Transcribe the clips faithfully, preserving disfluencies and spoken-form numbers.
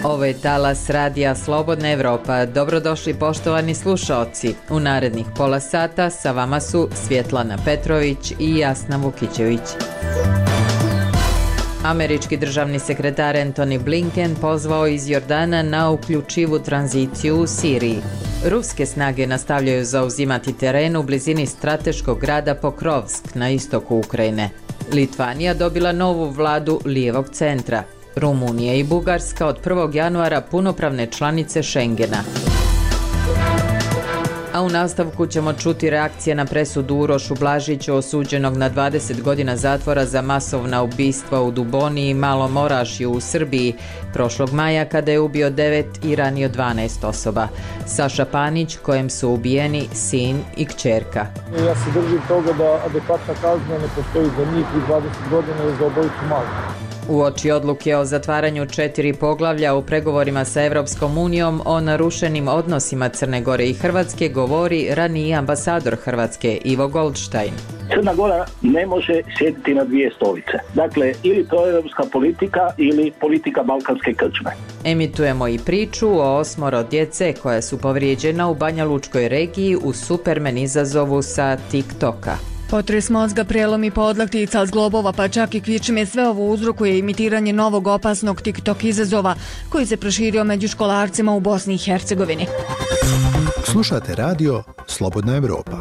Ovo je talas radija Slobodna Evropa. Dobrodošli poštovani slušaoci. U narednih pola sata sa vama su Svjetlana Petrović i Jasna Vukićević. Američki državni sekretar Antony Blinken pozvao iz Jordana na uključivu tranziciju u Siriji. Ruske snage nastavljaju zauzimati teren u blizini strateškog grada Pokrovsk na istoku Ukrajine. Litvanija dobila novu vladu lijevog centra. Rumunija i Bugarska od prvog januara punopravne članice Schengena. A u nastavku ćemo čuti reakcije na presudu Urošu Blažiću, osuđenog na dvadeset godina zatvora za masovna ubistva u Duboni i Malom Orašju u Srbiji prošlog maja, kada je ubio devet i ranio dvanaest osoba. Saša Panić, kojem su ubijeni sin i kćerka. Ja se držim toga da adekvatna kazna ne postoji za njih i dvadeset godina je za obojicu malo. Uoči odluke o zatvaranju četiri poglavlja u pregovorima sa Evropskom unijom o narušenim odnosima Crne Gore i Hrvatske govori raniji ambasador Hrvatske Ivo Goldstein. Crna Gora ne može sjediti na dvije stolice. Dakle, ili proevropska politika ili politika balkanske krčme. Emitujemo i priču o osmoro djece koja su povrijeđena u Banjalučkoj regiji u Superman izazovu sa TikToka. Potres mozga, prelom i podlaktica, zglobova pa čak i kvičime, sve ovo uzrokuje imitiranje novog opasnog TikTok izazova koji se proširio među školarcima u Bosni i Hercegovini. Slušate radio Slobodna Evropa.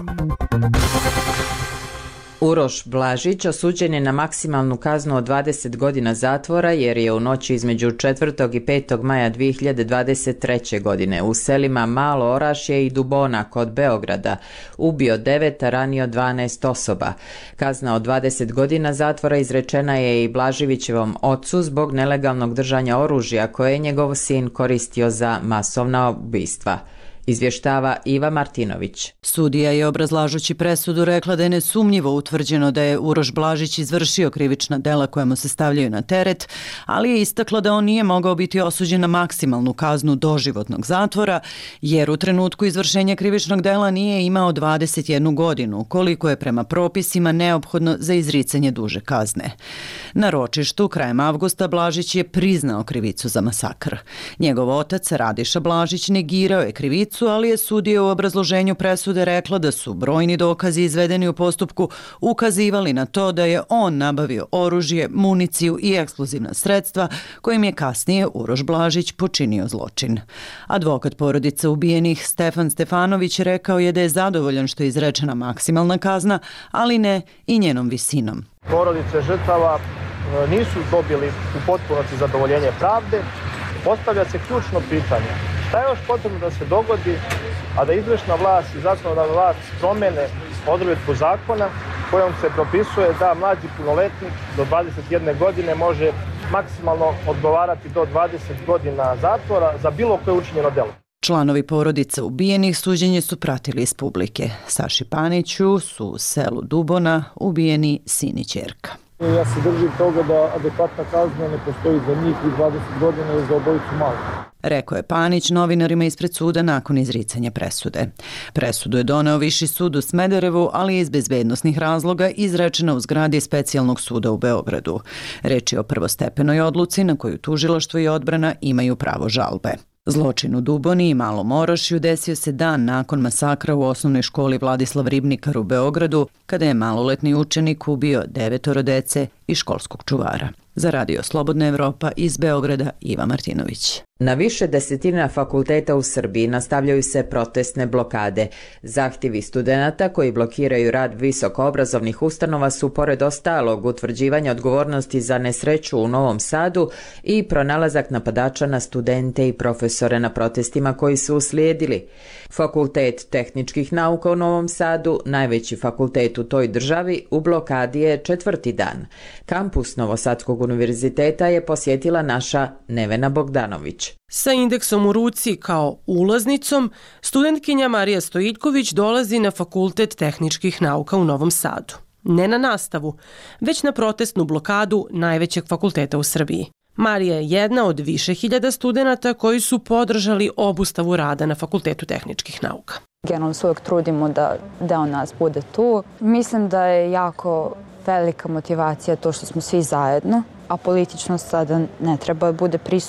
Uroš Blažić osuđen je na maksimalnu kaznu od dvadeset godina zatvora jer je u noći između četvrtog i petog maja dvije hiljade dvadeset treće. godine u selima Malo Orašje i Dubona kod Beograda ubio devet, a ranio dvanaest osoba. Kazna od dvadeset godina zatvora izrečena je i Blaživićevom ocu zbog nelegalnog držanja oružja koje je njegov sin koristio za masovna ubistva. Izvještava Iva Martinović. Sudija je, obrazlažući presudu, rekla da je nesumnjivo utvrđeno da je Uroš Blažić izvršio krivična dela koja mu se stavljaju na teret, ali je istakla da on nije mogao biti osuđen na maksimalnu kaznu doživotnog zatvora, jer u trenutku izvršenja krivičnog dela nije imao dvadeset jednu godinu, koliko je prema propisima neophodno za izricanje duže kazne. Na ročištu krajem avgusta Blažić je priznao krivicu za masakr. Njegov otac Radiša Blažić negirao je krivicu, ali je sudija u obrazloženju presude rekla da su brojni dokazi izvedeni u postupku ukazivali na to da je on nabavio oružje, municiju i eksplozivna sredstva kojim je kasnije Uroš Blažić počinio zločin. Advokat porodice ubijenih Stefan Stefanović rekao je da je zadovoljan što je izrečena maksimalna kazna, ali ne i njenom visinom. Porodice žrtava nisu dobili u potpunosti zadovoljenje pravde. Postavlja se ključno pitanje: šta je još potrebno da se dogodi, a da izvršna vlast i zakonodavna vlast promene odredbu zakona kojom se propisuje da mlađi punoletnik do dvadeset jedne godine može maksimalno odgovarati do dvadeset godina zatvora za bilo koje učinjeno delo. Članovi porodice ubijenih suđenje su pratili iz publike. Saši Paniću su u selu Dubona ubijeni sin i ćerka. Ja se držim toga da adekvatna kazna ne postoji za njih i dvadeset godina je za obojicu malo. Rekao je Panić novinarima ispred suda nakon izricanja presude. Presudu je doneo Viši sud u Smederevu, ali iz bezbednosnih razloga izrečena u zgradi Specijalnog suda u Beogradu. Reč je o prvostepenoj odluci na koju tužilaštvo i odbrana imaju pravo žalbe. Zločin u Duboni i Malom Orašju desio se dan nakon masakra u osnovnoj školi Vladislav Ribnikar u Beogradu, kada je maloletni učenik ubio devetoro dece i školskog čuvara. Za radio Slobodna Evropa iz Beograda, Iva Martinović. Na više desetina fakulteta u Srbiji nastavljaju se protestne blokade. Zahtjevi studenata koji blokiraju rad visokoobrazovnih ustanova su, pored ostalog, utvrđivanja odgovornosti za nesreću u Novom Sadu i pronalazak napadača na studente i profesore na protestima koji su uslijedili. Fakultet tehničkih nauka u Novom Sadu, najveći fakultet u toj državi, u blokadi je četvrti dan. Kampus Novosadskog univerziteta je posjetila naša Nevena Bogdanović. Sa indeksom u ruci kao ulaznicom, studentkinja Marija Stojiljković dolazi na Fakultet tehničkih nauka u Novom Sadu. Ne na nastavu, već na protestnu blokadu najvećeg fakulteta u Srbiji. Marija je jedna od više hiljada studenata koji su podržali obustavu rada na Fakultetu tehničkih nauka. Generalno se uvijek trudimo da deo nas bude tu. Mislim da je jako velika motivacija to što smo svi zajedno, a političnost sada ne treba da bude prisutna.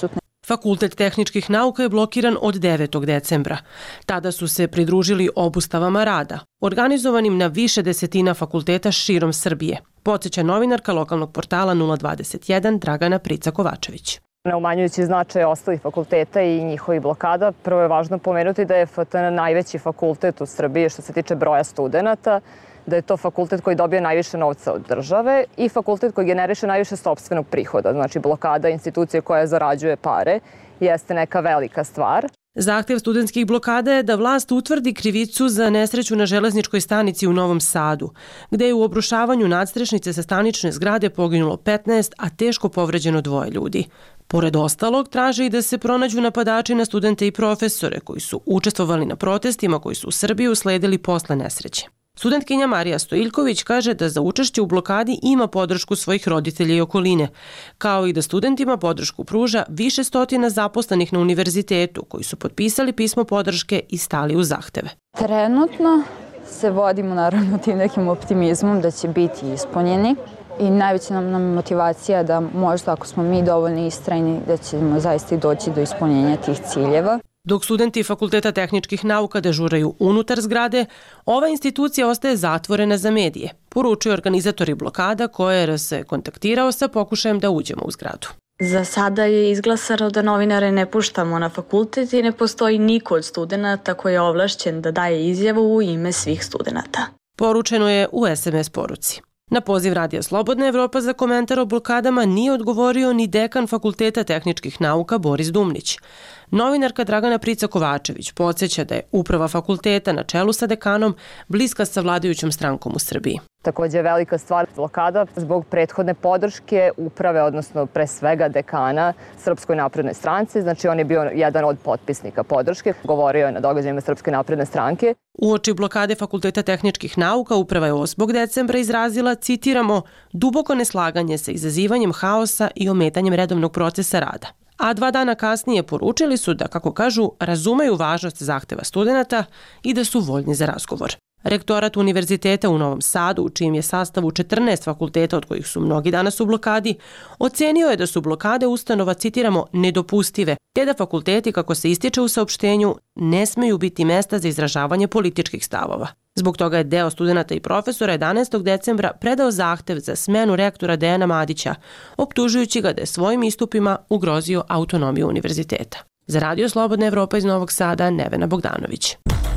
Fakultet tehničkih nauka je blokiran od devetog decembra. Tada su se pridružili obustavama rada, organizovanim na više desetina fakulteta širom Srbije. Podsjeća novinarka lokalnog portala nula dvadeset jedan Dragana Prica-Kovačević. Ne umanjujući značaj ostalih fakulteta i njihovih blokada, prvo je važno pomenuti da je F T N najveći fakultet u Srbiji što se tiče broja studenta, da je to fakultet koji dobije najviše novca od države i fakultet koji generiše najviše sopstvenog prihoda. Znači blokada institucije koja zarađuje pare jeste neka velika stvar. Zahtev studentskih blokada je da vlast utvrdi krivicu za nesreću na železničkoj stanici u Novom Sadu, gde je u obrušavanju nadstrešnice sa stanične zgrade poginulo petnaest, a teško povređeno dvoje ljudi. Pored ostalog, traže i da se pronađu napadači na studente i profesore koji su učestvovali na protestima koji su u Srbiji usledili posle nesreće. Studentkinja Marija Stojiljković kaže da za učešće u blokadi ima podršku svojih roditelja i okoline, kao i da studentima podršku pruža više stotina zaposlenih na univerzitetu koji su potpisali pismo podrške i stali u zahteve. Trenutno se vodimo naravno tim nekim optimizmom da će biti ispunjeni i najveća nam, nam motivacija da možda ako smo mi dovoljno istrajni da ćemo zaista i doći do ispunjenja tih ciljeva. Dok studenti Fakulteta tehničkih nauka dežuraju unutar zgrade, ova institucija ostaje zatvorena za medije, poručuju organizatori blokada koje R S kontaktirao sa pokušajem da uđemo u zgradu. Za sada je izglasano da novinare ne puštamo na fakultet i ne postoji niko od studenata koji je ovlašćen da daje izjavu u ime svih studenata. Poručeno je u S M S poruci. Na poziv Radija Slobodna Evropa za komentar o blokadama nije odgovorio ni dekan Fakulteta tehničkih nauka Boris Dumnić. Novinarka Dragana Prica-Kovačević podsjeća da je uprava fakulteta na čelu sa dekanom bliska sa vladajućom strankom u Srbiji. Također je velika stvar blokada zbog prethodne podrške uprave, odnosno pre svega dekana Srpskoj naprednoj stranci. Znači on je bio jedan od potpisnika podrške, govorio je na događajima Srpske napredne stranke. Uoči blokade Fakulteta tehničkih nauka uprava je osmog decembra izrazila, citiramo, duboko neslaganje sa izazivanjem haosa i ometanjem redovnog procesa rada. A dva dana kasnije poručili su da, kako kažu, razumeju važnost zahteva studenata i da su voljni za razgovor. Rektorat Univerziteta u Novom Sadu, u čijem je sastavu četrnaest fakulteta od kojih su mnogi danas u blokadi, ocenio je da su blokade ustanova, citiramo, nedopustive, te da fakulteti, kako se ističe u saopštenju, ne smeju biti mesta za izražavanje političkih stavova. Zbog toga je deo studenata i profesora jedanaestog decembra predao zahtev za smenu rektora Dejana Madića, optužujući ga da je svojim istupima ugrozio autonomiju univerziteta. Za Radio Slobodna Evropa iz Novog Sada, Nevena Bogdanović.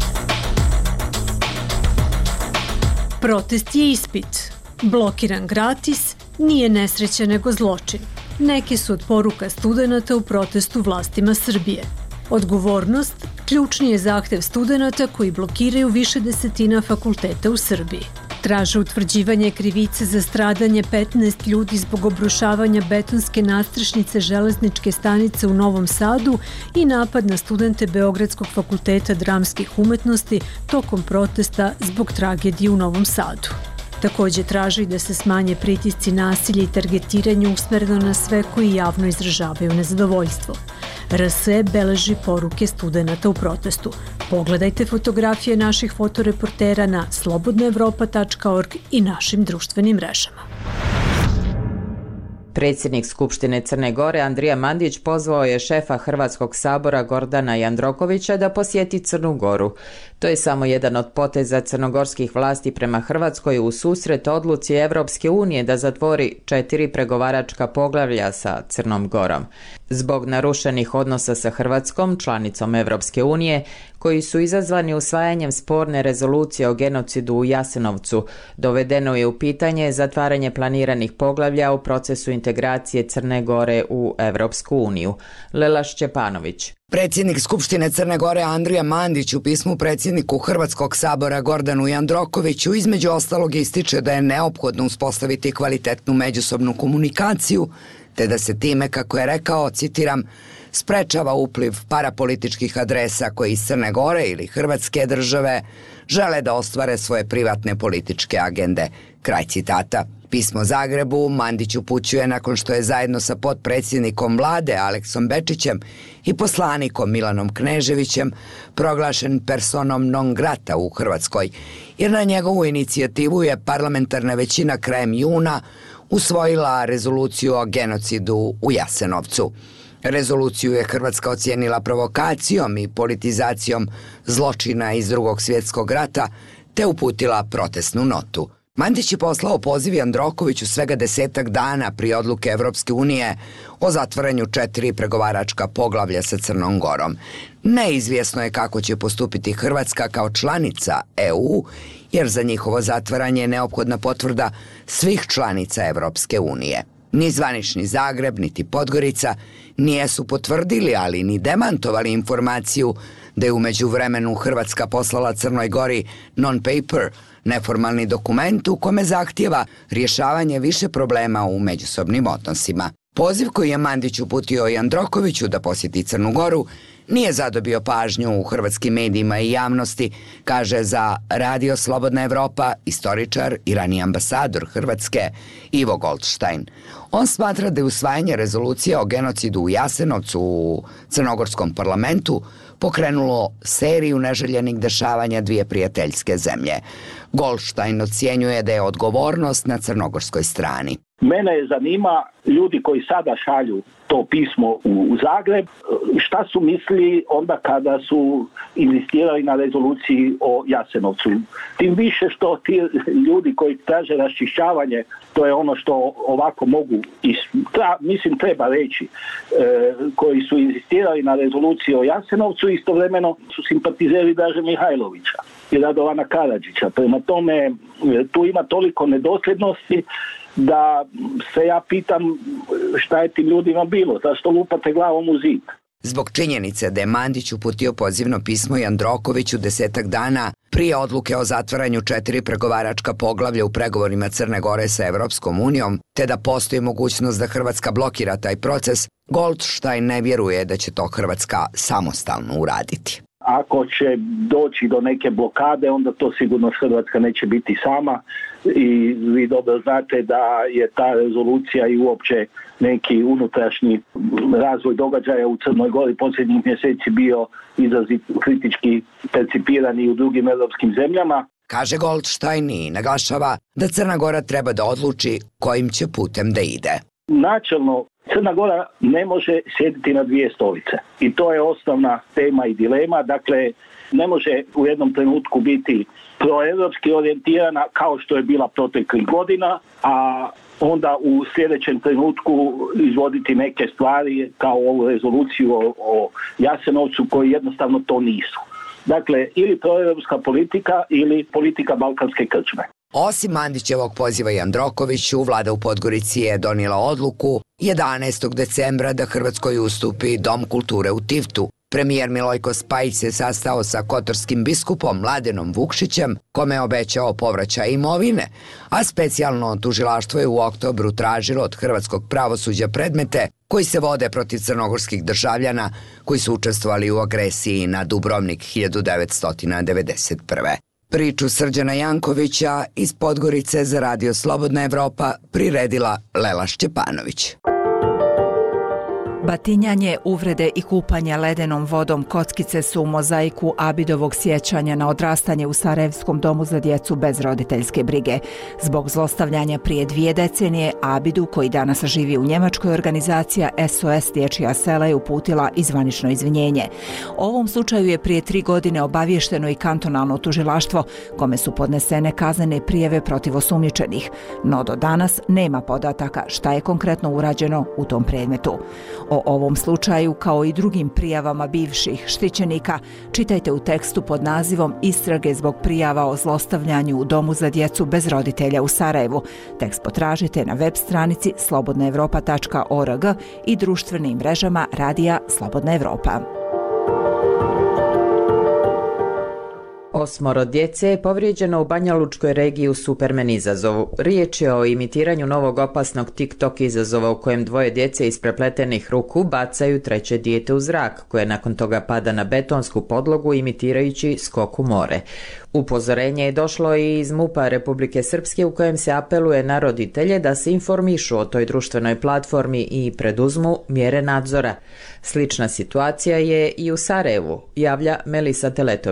Protest je ispit. Blokiran gratis, nije nesreća nego zločin. Neke su od poruka studenata u protestu vlastima Srbije. Odgovornost, ključni je zahtev studenata koji blokiraju više desetina fakulteta u Srbiji. Traže utvrđivanje krivice za stradanje petnaest ljudi zbog obrušavanja betonske nadstrešnice železničke stanice u Novom Sadu i napad na studente Beogradskog fakulteta dramskih umetnosti tokom protesta zbog tragedije u Novom Sadu. Također traži da se smanje pritisci nasilja i targetiranje usmereno na sve koji javno izražavaju nezadovoljstvo. R S beleži poruke studenata u protestu. Pogledajte fotografije naših fotoreportera na slobodna evropa tačka org i našim društvenim mrežama. Predsjednik Skupštine Crne Gore Andrija Mandić pozvao je šefa Hrvatskog sabora Gordana Jandrokovića da posjeti Crnu Goru. To je samo jedan od poteza crnogorskih vlasti prema Hrvatskoj u susret odluci Evropske unije da zatvori četiri pregovaračka poglavlja sa Crnom Gorom. Zbog narušenih odnosa sa Hrvatskom, članicom Evropske unije, koji su izazvani usvajanjem sporne rezolucije o genocidu u Jasenovcu, dovedeno je u pitanje zatvaranje planiranih poglavlja u procesu integracije Crne Gore u Evropsku uniju. Lela Šćepanović. Predsjednik Skupštine Crne Gore Andrija Mandić u pismu predsjedniku Hrvatskog sabora Gordanu Jandrokoviću između ostalog ističe da je neophodno uspostaviti kvalitetnu međusobnu komunikaciju, te da se time, kako je rekao, citiram, sprečava upliv parapolitičkih adresa koji iz Crne Gore ili Hrvatske države žele da ostvare svoje privatne političke agende. Kraj citata. Pismo Zagrebu Mandić upućuje nakon što je zajedno sa potpredsjednikom vlade Aleksom Bečićem i poslanikom Milanom Kneževićem proglašen personom non grata u Hrvatskoj, jer na njegovu inicijativu je parlamentarna većina krajem juna usvojila rezoluciju o genocidu u Jasenovcu. Rezoluciju je Hrvatska ocijenila provokacijom i politizacijom zločina iz Drugog svjetskog rata, te uputila protestnu notu. Mandić je poslao poziv Jandrokoviću svega desetak dana prije odluke Evropske unije o zatvaranju četiri pregovaračka poglavlja sa Crnom Gorom. Neizvjesno je kako će postupiti Hrvatska kao članica E U, jer za njihovo zatvaranje je neophodna potvrda svih članica Evropske unije. Ni zvanični Zagreb, niti Podgorica nijesu potvrdili, ali ni demantovali informaciju da je u međuvremenu Hrvatska poslala Crnoj Gori non-paper, neformalni dokument u kome zahtijeva rješavanje više problema u međusobnim odnosima. Poziv koji je Mandić uputio Jandrokoviću da posjeti Crnu Goru nije zadobio pažnju u hrvatskim medijima i javnosti, kaže za Radio Slobodna Evropa istoričar i raniji ambasador Hrvatske Ivo Goldstein. On smatra da je usvajanje rezolucije o genocidu u Jasenovcu u crnogorskom parlamentu pokrenulo seriju neželjenih dešavanja dvije prijateljske zemlje. Goldstein ocjenjuje da je odgovornost na crnogorskoj strani. Mene zanima ljudi koji sada šalju to pismo u Zagreb, šta su mislili onda kada su inzistirali na rezoluciji o Jasenovcu. Tim više što ti ljudi koji traže raščišćavanje, to je ono što ovako mogu, tra, mislim treba reći, e, koji su inzistirali na rezoluciji o Jasenovcu, istovremeno su simpatizeri Draže Mihajlovića i Radovana Karadžića. Prema tome, tu ima toliko nedosljednosti da se ja pitam šta je tim ljudima bilo, zašto lupate glavom u zid. Zbog činjenice da je Mandić uputio pozivno pismo Jandrokoviću desetak dana prije odluke o zatvaranju četiri pregovaračka poglavlja u pregovorima Crne Gore sa Evropskom unijom, te da postoji mogućnost da Hrvatska blokira taj proces, Goldstein ne vjeruje da će to Hrvatska samostalno uraditi. Ako će doći do neke blokade, onda to sigurno Hrvatska neće biti sama i vi dobro znate da je ta rezolucija i uopće neki unutrašnji razvoj događaja u Crnoj Gori posljednjih mjeseci bio izrazito kritički percipiran i u drugim europskim zemljama. Kaže Goldstein i naglašava da Crna Gora treba da odluči kojim će putem da ide. Načelno, Crna Gora ne može sjediti na dvije stolice i to je osnovna tema i dilema. Dakle, ne može u jednom trenutku biti proevropski orijentirana kao što je bila proteklih godina, a onda u sljedećem trenutku izvoditi neke stvari kao ovu rezoluciju o, o Jasenovcu koji jednostavno to nisu. Dakle, ili proevropska politika ili politika balkanske krčme. Osim Mandićevog poziva Jandrokoviću, vlada u Podgorici je donijela odluku jedanaestog decembra da Hrvatskoj ustupi Dom kulture u Tivtu. Premijer Milojko Spajić se sastao sa kotorskim biskupom Mladenom Vukšićem, kome je obećao povraćaj imovine, a specijalno tužilaštvo je u oktobru tražilo od hrvatskog pravosuđa predmete koji se vode protiv crnogorskih državljana koji su učestvovali u agresiji na Dubrovnik hiljadu devetsto devedeset prve. Priču Srđana Jankovića iz Podgorice za Radio Slobodna Evropa priredila Lela Šćepanović. Batinjanje, uvrede i kupanje ledenom vodom kockice su u mozaiku Abidovog sjećanja na odrastanje u Sarajevskom domu za djecu bez roditeljske brige. Zbog zlostavljanja prije dvije decenije, Abidu, koji danas živi u Njemačkoj, organizacija S O S Dječja sela je uputila izvanično izvinjenje. O ovom slučaju je prije tri godine obavješteno i kantonalno tužilaštvo, kome su podnesene kaznene prijave protiv osumnjičenih, no do danas nema podataka šta je konkretno urađeno u tom predmetu. O ovom slučaju, kao i drugim prijavama bivših štićenika, čitajte u tekstu pod nazivom Istrage zbog prijava o zlostavljanju u domu za djecu bez roditelja u Sarajevu. Tekst potražite na web stranici slobodna evropa tačka org i društvenim mrežama Radija Slobodna Evropa. Osmoro djece je povrijeđeno u Banjalučkoj regiji u Superman izazovu. Riječ je o imitiranju novog opasnog TikTok izazova u kojem dvoje djece iz prepletenih ruku bacaju treće dijete u zrak, koje nakon toga pada na betonsku podlogu imitirajući skok u more. Upozorenje je došlo i iz MUP-a Republike Srpske u kojem se apeluje na roditelje da se informišu o toj društvenoj platformi i preduzmu mjere nadzora. Slična situacija je i u Sarajevu, javlja Melisa Teletović.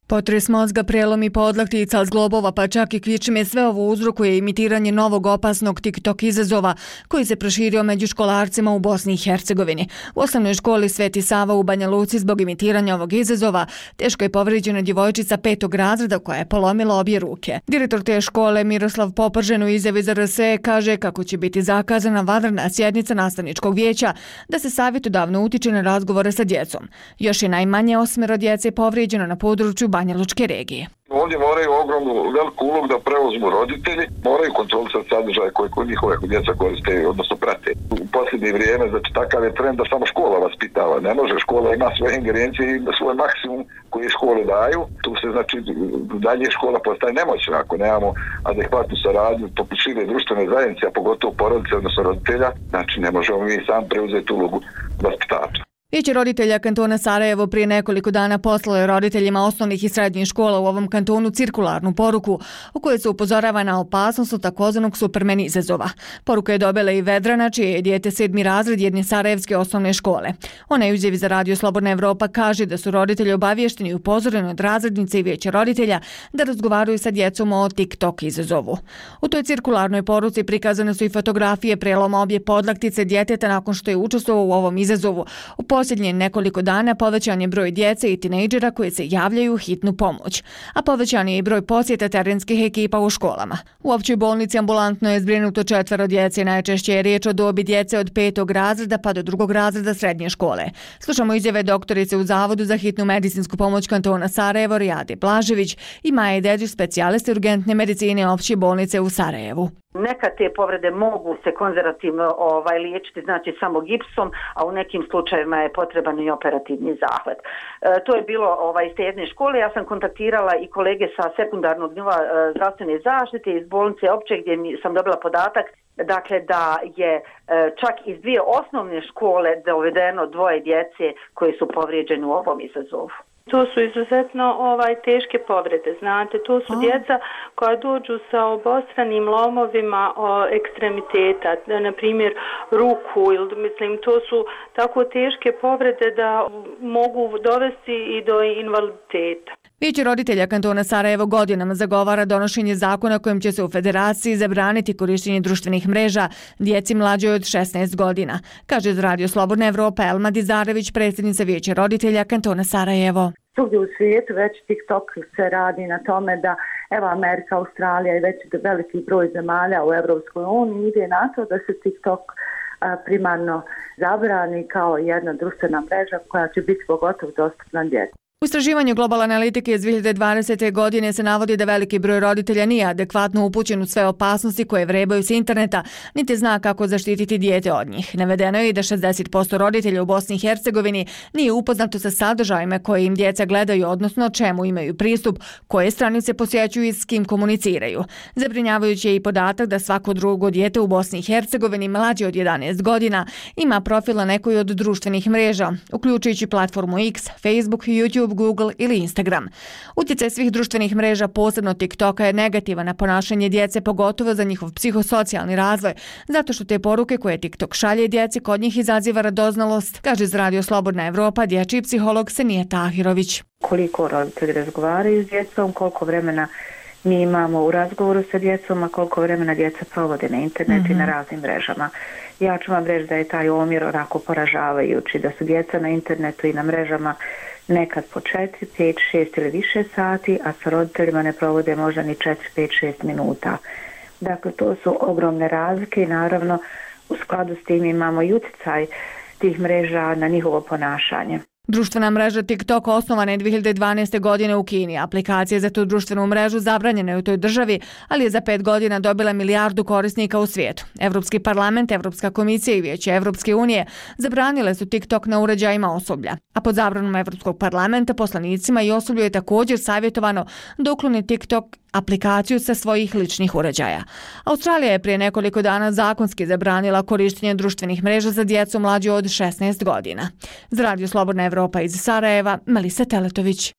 Potres mozga, prelomi podlaktica, zglobova pa čak i kvičime, sve ovo uzrokuje imitiranje novog opasnog TikTok izazova koji se proširio među školarcima u Bosni i Hercegovini. U osnovnoj školi Sveti Sava u Banja Luci zbog imitiranja ovog izazova teško je povređena djevojčica petog razreda koja je polomila obje ruke. Direktor te škole Miroslav Popržen u izjavi za R S E kaže kako će biti zakazana vanredna sjednica nastavničkog vijeća da se savjetodavno utiče na razgovore sa djecom. Još je najmanje osmero djece povrijeđeno na području Banja Lučke regije. Ovdje moraju ogromnu veliku ulogu da preuzmu roditelji, moraju kontrolisati sadržaje koje kod njihove djeca koriste, odnosno prate. U posljednje vrijeme, znači takav je trend da samo škola vaspitava. Ne može, škola ima svoje ingerencije i svoj maksimum koji škole daju. Tu se znači dalje škola postaje nemoćna ako nemamo adekvatnu saradnju poput šire društvene zajednice, a pogotovo porodice, odnosno roditelja. Znači ne možemo mi sam preuzeti ulogu vaspitača. Vijeće roditelja kantona Sarajevo prije nekoliko dana poslalo je roditeljima osnovnih i srednjih škola u ovom kantonu cirkularnu poruku u kojoj se upozorava na opasnost od takozvanog supermen izazova. Poruku je dobila i Vedrana, čije je dijete sedmi razred jedne sarajevske osnovne škole. Ona je u izjavi za Radio Slobodna Evropa kaže da su roditelji obavješteni i upozoreni od razrednice i vijeća roditelja da razgovaraju sa djecom o TikTok izazovu. U toj cirkularnoj poruci prikazane su i fotografije preloma obje podlaktice djeteta nakon što je učestvovao u ovom izazovu. U posljednje nekoliko dana povećan je broj djece i tinejdžera koji se javljaju u hitnu pomoć, a povećan je i broj posjeta terenskih ekipa u školama. U općoj bolnici ambulantno je zbrinuto četvero djece, najčešće je riječ o dobi djece od petog razreda pa do drugog razreda srednje škole. Slušamo izjave doktorice u Zavodu za hitnu medicinsku pomoć kantona Sarajevo Rijade Blažević i Maje Dedić, specijaliste urgentne medicine opće bolnice u Sarajevu. Neka te povrede mogu se konzervativno ovaj, liječiti, znači samo gipsom, a u nekim slučajevima je potreban i operativni zahvat. E, to je bilo ovaj, iz te jedne škole. Ja sam kontaktirala i kolege sa sekundarnog nivoa e, zdravstvene zaštite iz bolnice opće gdje mi sam dobila podatak dakle da je e, čak iz dvije osnovne škole dovedeno dvoje djece koji su povrijeđeni u ovom izazovu. To su izuzetno ovaj teške povrede, znate, to su A. djeca koja dođu sa obostranim lomovima o, ekstremiteta, na primjer ruku ili mislim to su tako teške povrede da mogu dovesti i do invaliditeta. Vijeće roditelja kantona Sarajevo godinama zagovara donošenje zakona kojim će se u federaciji zabraniti korištenje društvenih mreža djeci mlađoj od šesnaest godina, kaže za Radio Slobodna Evropa Elma Dizarević, predsjednica Vijeća roditelja kantona Sarajevo. Svugdje u svijetu već TikTok se radi na tome da evo Amerika, Australija i već veliki broj zemalja u Europskoj uniji ide na to da se TikTok primarno zabrani kao jedna društvena mreža koja će biti pogotovo dostupna djeci. U istraživanju Global Analitike iz dvije hiljade dvadesete. godine se navodi da veliki broj roditelja nije adekvatno upućen u sve opasnosti koje vrebaju s interneta, niti zna kako zaštititi dijete od njih. Navedeno je i da šezdeset posto roditelja u Bosni i Hercegovini nije upoznato sa sadržajima koje im djeca gledaju, odnosno čemu imaju pristup, koje stranice posjećuju i s kim komuniciraju. Zabrinjavajući je i podatak da svako drugo dijete u Bosni i Hercegovini mlađe od jedanaest godina ima profil na nekoj od društvenih mreža, uključujući platformu X, Facebook, YouTube, Google ili Instagram. Utjecaj svih društvenih mreža, posebno TikToka, je negativan na ponašanje djece, pogotovo za njihov psihosocijalni razvoj, zato što te poruke koje TikTok šalje djeci kod njih izaziva radoznalost, kaže za Radio Slobodna Evropa dječji psiholog Senija Tahirović. Koliko roditelji razgovaraju s djecom, koliko vremena mi imamo u razgovoru sa djecom, a koliko vremena djeca provode na internetu mm-hmm. i na raznim mrežama. Ja ću vam reći da je taj omjer onako poražavajući, da su djeca na internetu i na mrežama nekad po četiri, pet, šest ili više sati, a sa roditeljima ne provode možda ni četiri, pet, šest minuta. Dakle, to su ogromne razlike i naravno u skladu s tim imamo i utjecaj tih mreža na njihovo ponašanje. Društvena mreža TikTok osnovana je dvije hiljade dvanaeste. godine u Kini. Aplikacija za tu društvenu mrežu zabranjena je u toj državi, ali je za pet godina dobila milijardu korisnika u svijetu. Evropski parlament, Evropska komisija i Vijeće Evropske unije zabranile su TikTok na uređajima osoblja. A pod zabranom Evropskog parlamenta poslanicima i osoblju je također savjetovano da ukloni TikTok aplikaciju sa svojih ličnih uređaja. Australija je prije nekoliko dana zakonski zabranila korištenje društvenih mreža za djecu mlađu od šesnaest godina. Za Radio Slobodna Evropa iz Sarajeva, Melisa Teletović.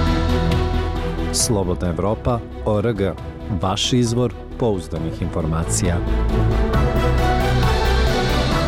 Slobodna Evropa, O R G. Vaš izvor pouzdanih informacija.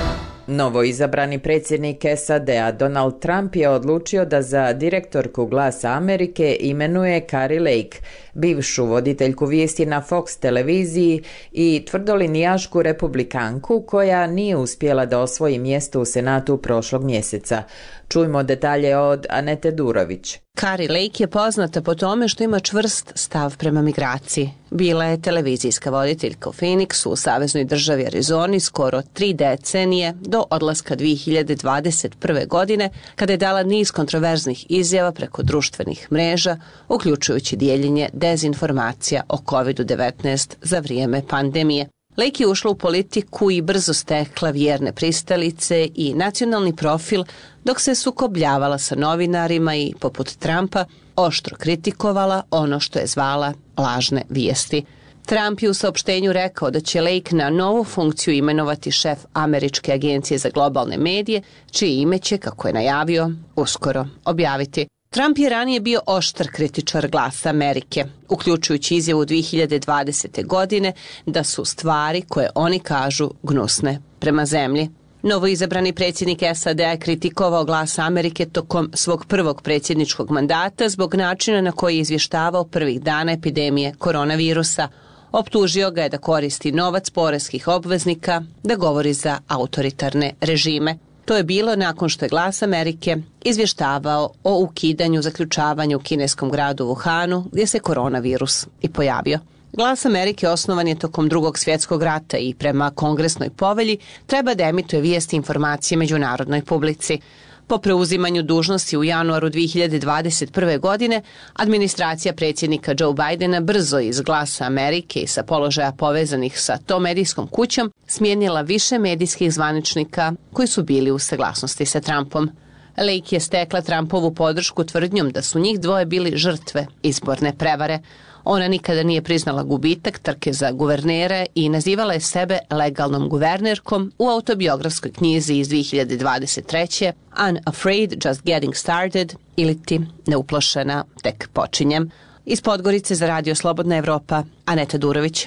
Novo izabrani predsjednik S A D-a Donald Trump je odlučio da za direktorku Glasa Amerike imenuje Kari Lake, bivšu voditeljku vijesti na Fox televiziji i tvrdolinijašku republikanku koja nije uspjela da osvoji mjesto u Senatu prošlog mjeseca. Čujmo detalje od Anete Durović. Kari Lake je poznata po tome što ima čvrst stav prema migraciji. Bila je televizijska voditeljka u Phoenixu u saveznoj državi Arizoni skoro tri decenije do odlaska dvije hiljade dvadeset prve. godine, kada je dala niz kontroverznih izjava preko društvenih mreža, uključujući dijeljenje dezinformacija o kovid devetnaest za vrijeme pandemije. Lake je ušla u politiku i brzo stekla vjerne pristalice i nacionalni profil dok se sukobljavala sa novinarima i, poput Trumpa, oštro kritikovala ono što je zvala lažne vijesti. Trump je u saopštenju rekao da će Lake na novu funkciju imenovati šef Američke agencije za globalne medije, čije ime će, kako je najavio, uskoro objaviti. Trump je ranije bio oštar kritičar Glasa Amerike, uključujući izjavu dvije hiljade dvadesete. godine da su stvari koje oni kažu gnusne prema zemlji. Novoizabrani predsjednik S A D-a je kritikovao Glas Amerike tokom svog prvog predsjedničkog mandata zbog načina na koji je izvještavao prvih dana epidemije koronavirusa. Optužio ga je da koristi novac poreskih obveznika, da govori za autoritarne režime. To je bilo nakon što je Glas Amerike izvještavao o ukidanju zaključavanja u kineskom gradu Wuhanu, gdje se koronavirus i pojavio. Glas Amerike osnovan je tokom Drugog svjetskog rata i prema kongresnoj povelji treba da emituje vijesti i informacije međunarodnoj publici. Po preuzimanju dužnosti u januaru dvije hiljade dvadeset prve. godine, administracija predsjednika Joe Bidena brzo iz Glasa Amerike i sa položaja povezanih sa tom medijskom kućom smijenila više medijskih zvaničnika koji su bili u saglasnosti sa Trumpom. Lake je stekla Trumpovu podršku tvrdnjom da su njih dvoje bili žrtve izborne prevare. Ona nikada nije priznala gubitak trke za guvernere i nazivala je sebe legalnom guvernerkom u autobiografskoj knjizi iz dvije hiljade dvadeset treće. Unafraid, Just Getting Started ili ti Neuplošena, tek počinjem. Iz Podgorice za Radio Slobodna Evropa, Aneta Durović.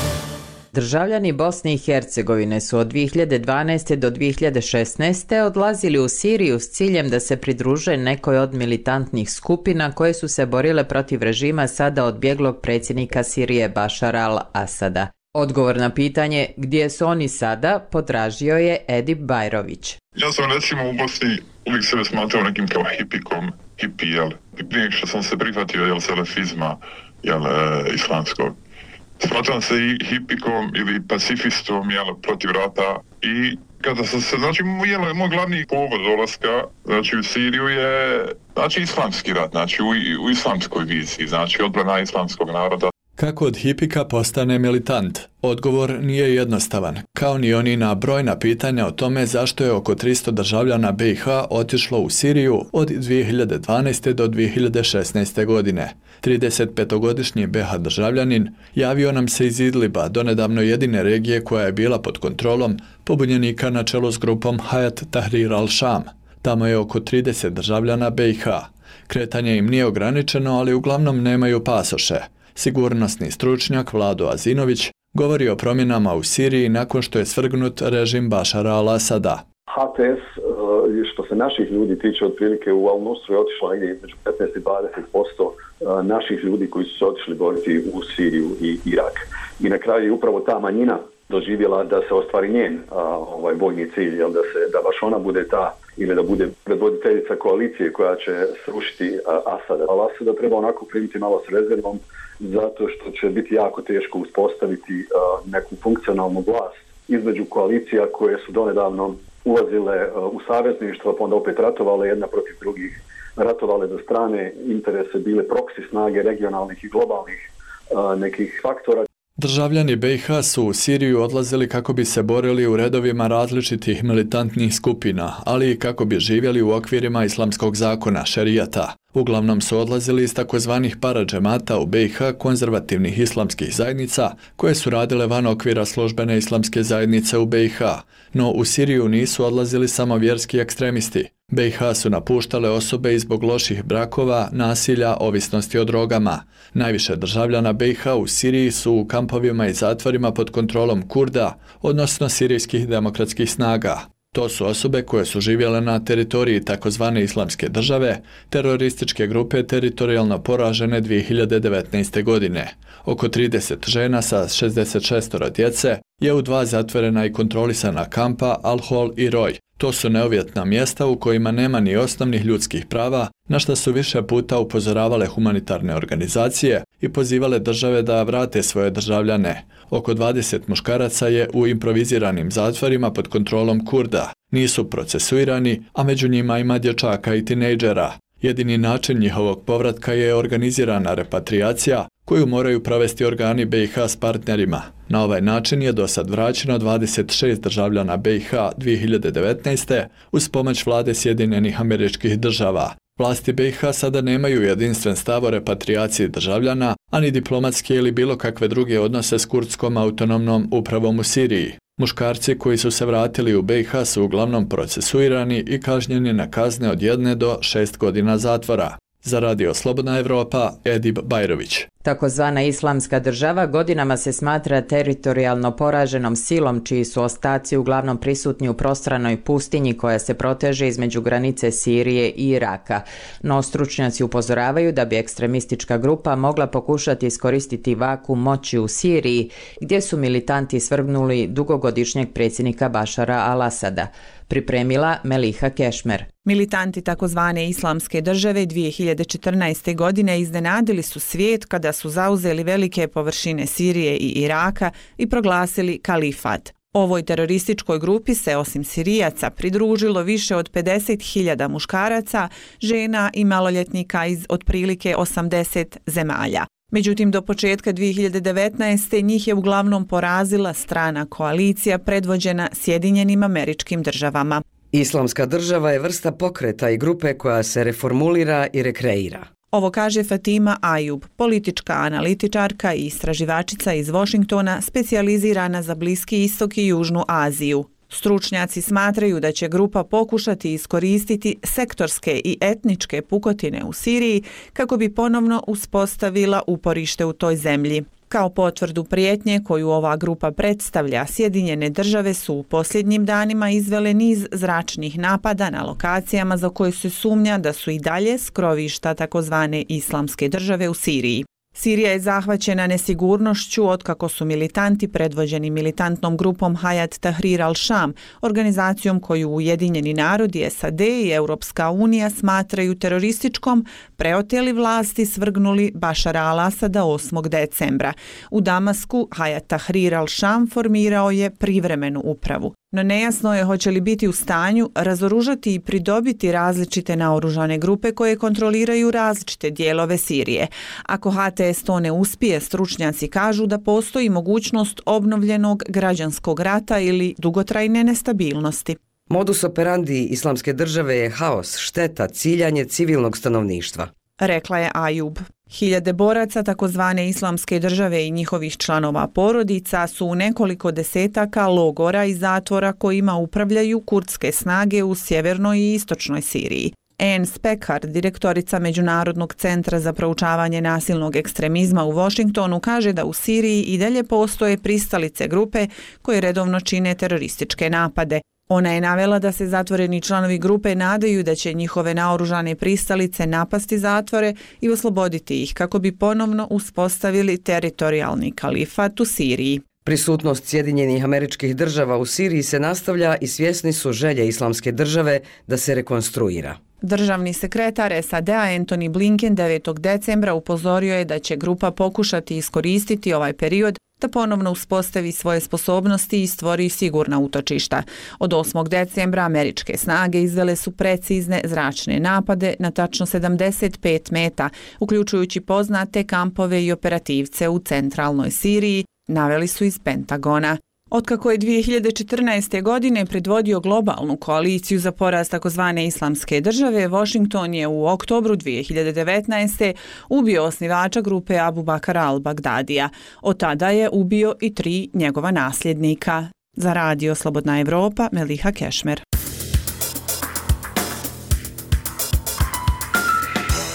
Državljani Bosne i Hercegovine su od dvije hiljade dvanaeste. do dvije hiljade šesnaeste. odlazili u Siriju s ciljem da se pridruže nekoj od militantnih skupina koje su se borile protiv režima sada odbjeglog predsjednika Sirije Bašara al-Asada. Odgovor na pitanje gdje su oni sada potražio je Edip Bajrović. Ja sam recimo u Bosni uvijek sebe smatrao nekim kao hipikom, hipi, jel? I prije što sam se prihvatio, jel, salafizma, jel, e, islamskog. Smatram se i hipikom ili pacifistom, jel, protiv rata i kada sam se, znači, jel, moj glavni povod dolaska, znači, u Siriju je, znači, islamski rat, znači, u, u islamskoj viziji, znači, odbrana islamskog naroda. Kako od hipika postane militant? Odgovor nije jednostavan, kao ni oni na brojna pitanja o tome zašto je oko tristo državljana B i H otišlo u Siriju od dvije hiljade dvanaeste. do dvije hiljade šesnaeste. godine. tridesetpetogodišnji B i H državljanin javio nam se iz Idliba, donedavno jedine regije koja je bila pod kontrolom pobunjenika na čelu s grupom Hayat Tahrir al-Sham. Tamo je oko trideset državljana B i H. Kretanje im nije ograničeno, ali uglavnom nemaju pasoše. Sigurnosni stručnjak Vlado Azinović govori o promjenama u Siriji nakon što je svrgnut režim Bašara al-Asada. H T S, što se naših ljudi tiče, otprilike u Al-Nusru je otišla negdje između petnaest i dvadeset posto naših ljudi koji su se otišli boriti u Siriju i Irak. I na kraju je upravo ta manjina doživjela da se ostvari njen ovaj bojni cilj, jel, da se da baš ona bude ta ili da bude predvoditeljica koalicije koja će srušiti Asada. Al-Asada treba onako primiti malo s rezervom, zato što će biti jako teško uspostaviti uh, neku funkcionalnu vlast između koalicija koje su donedavno ulazile uh, u savezništvo, pa onda opet ratovale jedna protiv drugih, ratovale za strane interese, bile proksi snage regionalnih i globalnih uh, nekih faktora. Državljani B i H su u Siriju odlazili kako bi se borili u redovima različitih militantnih skupina, ali i kako bi živjeli u okvirima islamskog zakona, šerijata. Uglavnom su odlazili iz takozvanih paradžemata u B i H konzervativnih islamskih zajednica koje su radile van okvira službene islamske zajednice u B i H. No u Siriju nisu odlazili samo vjerski ekstremisti. B i H su napuštale osobe i zbog loših brakova, nasilja, ovisnosti o drogama. Najviše državljana B i H u Siriji su u kampovima i zatvorima pod kontrolom Kurda, odnosno sirijskih demokratskih snaga. To su osobe koje su živjele na teritoriji takozvane islamske države, terorističke grupe teritorijalno poražene dvije hiljade devetnaeste. godine. Oko trideset žena sa šezdeset šest djece je u dva zatvorena i kontrolisana kampa Al-Hol i Roj. To su neuvjetna mjesta u kojima nema ni osnovnih ljudskih prava, na što su više puta upozoravale humanitarne organizacije i pozivale države da vrate svoje državljane. Oko dvadeset muškaraca je u improviziranim zatvorima pod kontrolom Kurda. Nisu procesuirani, a među njima ima dječaka i tinejdžera. Jedini način njihovog povratka je organizirana repatriacija koju moraju provesti organi B i H s partnerima. Na ovaj način je do sad vraćeno dvadeset šest državljana B i H dvije hiljade devetnaeste. uz pomoć vlade Sjedinjenih Američkih Država. Vlasti B i H sada nemaju jedinstven stav o repatriaciji državljana, ani diplomatske ili bilo kakve druge odnose s kurdskom autonomnom upravom u Siriji. Muškarci koji su se vratili u B i H su uglavnom procesuirani i kažnjeni na kazne od jedne do šest godina zatvora. Za Radio Slobodna Evropa, Edib Bajrović. Takozvana islamska država godinama se smatra teritorijalno poraženom silom čiji su ostaci uglavnom prisutni u prostranoj pustinji koja se proteže između granice Sirije i Iraka. No stručnjaci upozoravaju da bi ekstremistička grupa mogla pokušati iskoristiti vakuum moći u Siriji, gdje su militanti svrgnuli dugogodišnjeg predsjednika Bašara al-Asada. Pripremila Meliha Kešmer. Militanti takozvane islamske države dvije hiljade četrnaeste. godine iznenadili su svijet kada su zauzeli velike površine Sirije i Iraka i proglasili kalifat. Ovoj terorističkoj grupi se osim Sirijaca pridružilo više od pedeset hiljada muškaraca, žena i maloljetnika iz otprilike osamdeset zemalja. Međutim, do početka dvije hiljade devetnaeste. njih je uglavnom porazila strana koalicija predvođena Sjedinjenim Američkim Državama. Islamska država je vrsta pokreta i grupe koja se reformulira i rekreira. Ovo kaže Fatima Ajub, politička analitičarka i istraživačica iz Washingtona, specijalizirana za Bliski istok i Južnu Aziju. Stručnjaci smatraju da će grupa pokušati iskoristiti sektorske i etničke pukotine u Siriji kako bi ponovno uspostavila uporište u toj zemlji. Kao potvrdu prijetnje koju ova grupa predstavlja, Sjedinjene države su u posljednjim danima izvele niz zračnih napada na lokacijama za koje se sumnja da su i dalje skrovišta takozvane islamske države u Siriji. Sirija je zahvaćena nesigurnošću otkako su militanti predvođeni militantnom grupom Hayat Tahrir al-Sham, organizacijom koju Ujedinjeni narodi, S A D i Europska unija smatraju terorističkom, preoteli vlasti svrgnuli Bašara al-Asada osmog decembra. U Damasku Hayat Tahrir al-Sham formirao je privremenu upravu. No nejasno je hoće li biti u stanju razoružati i pridobiti različite naoružane grupe koje kontroliraju različite dijelove Sirije. Ako H T S to ne uspije, stručnjaci kažu da postoji mogućnost obnovljenog građanskog rata ili dugotrajne nestabilnosti. Modus operandi islamske države je haos, šteta, ciljanje civilnog stanovništva, rekla je Ajub. Hiljade boraca takozvane islamske države i njihovih članova porodica su u nekoliko desetaka logora i zatvora kojima upravljaju kurdske snage u sjevernoj i istočnoj Siriji. Anne Spekar, direktorica Međunarodnog centra za proučavanje nasilnog ekstremizma u Washingtonu, kaže da u Siriji i dalje postoje pristalice grupe koje redovno čine terorističke napade. Ona je navela da se zatvoreni članovi grupe nadaju da će njihove naoružane pristalice napasti zatvore i osloboditi ih kako bi ponovno uspostavili teritorijalni kalifat u Siriji. Prisutnost Sjedinjenih Američkih Država u Siriji se nastavlja i svjesni su želje islamske države da se rekonstruira. Državni sekretar S A D-a Antony Blinken devetog decembra upozorio je da će grupa pokušati iskoristiti ovaj period da ponovno uspostavi svoje sposobnosti i stvori sigurna utočišta. Od osmog decembra američke snage izvele su precizne zračne napade na tačno sedamdeset pet meta, uključujući poznate kampove i operativce u centralnoj Siriji, naveli su iz Pentagona. Otkako je dvije hiljade četrnaeste. godine predvodio globalnu koaliciju za poraz takozvane islamske države, Washington je u oktobru dvije hiljade devetnaeste. ubio osnivača grupe Abu Bakara al-Bagdadija. Od tada je ubio i tri njegova nasljednika. Za Radio Slobodna Evropa, Meliha Kešmer.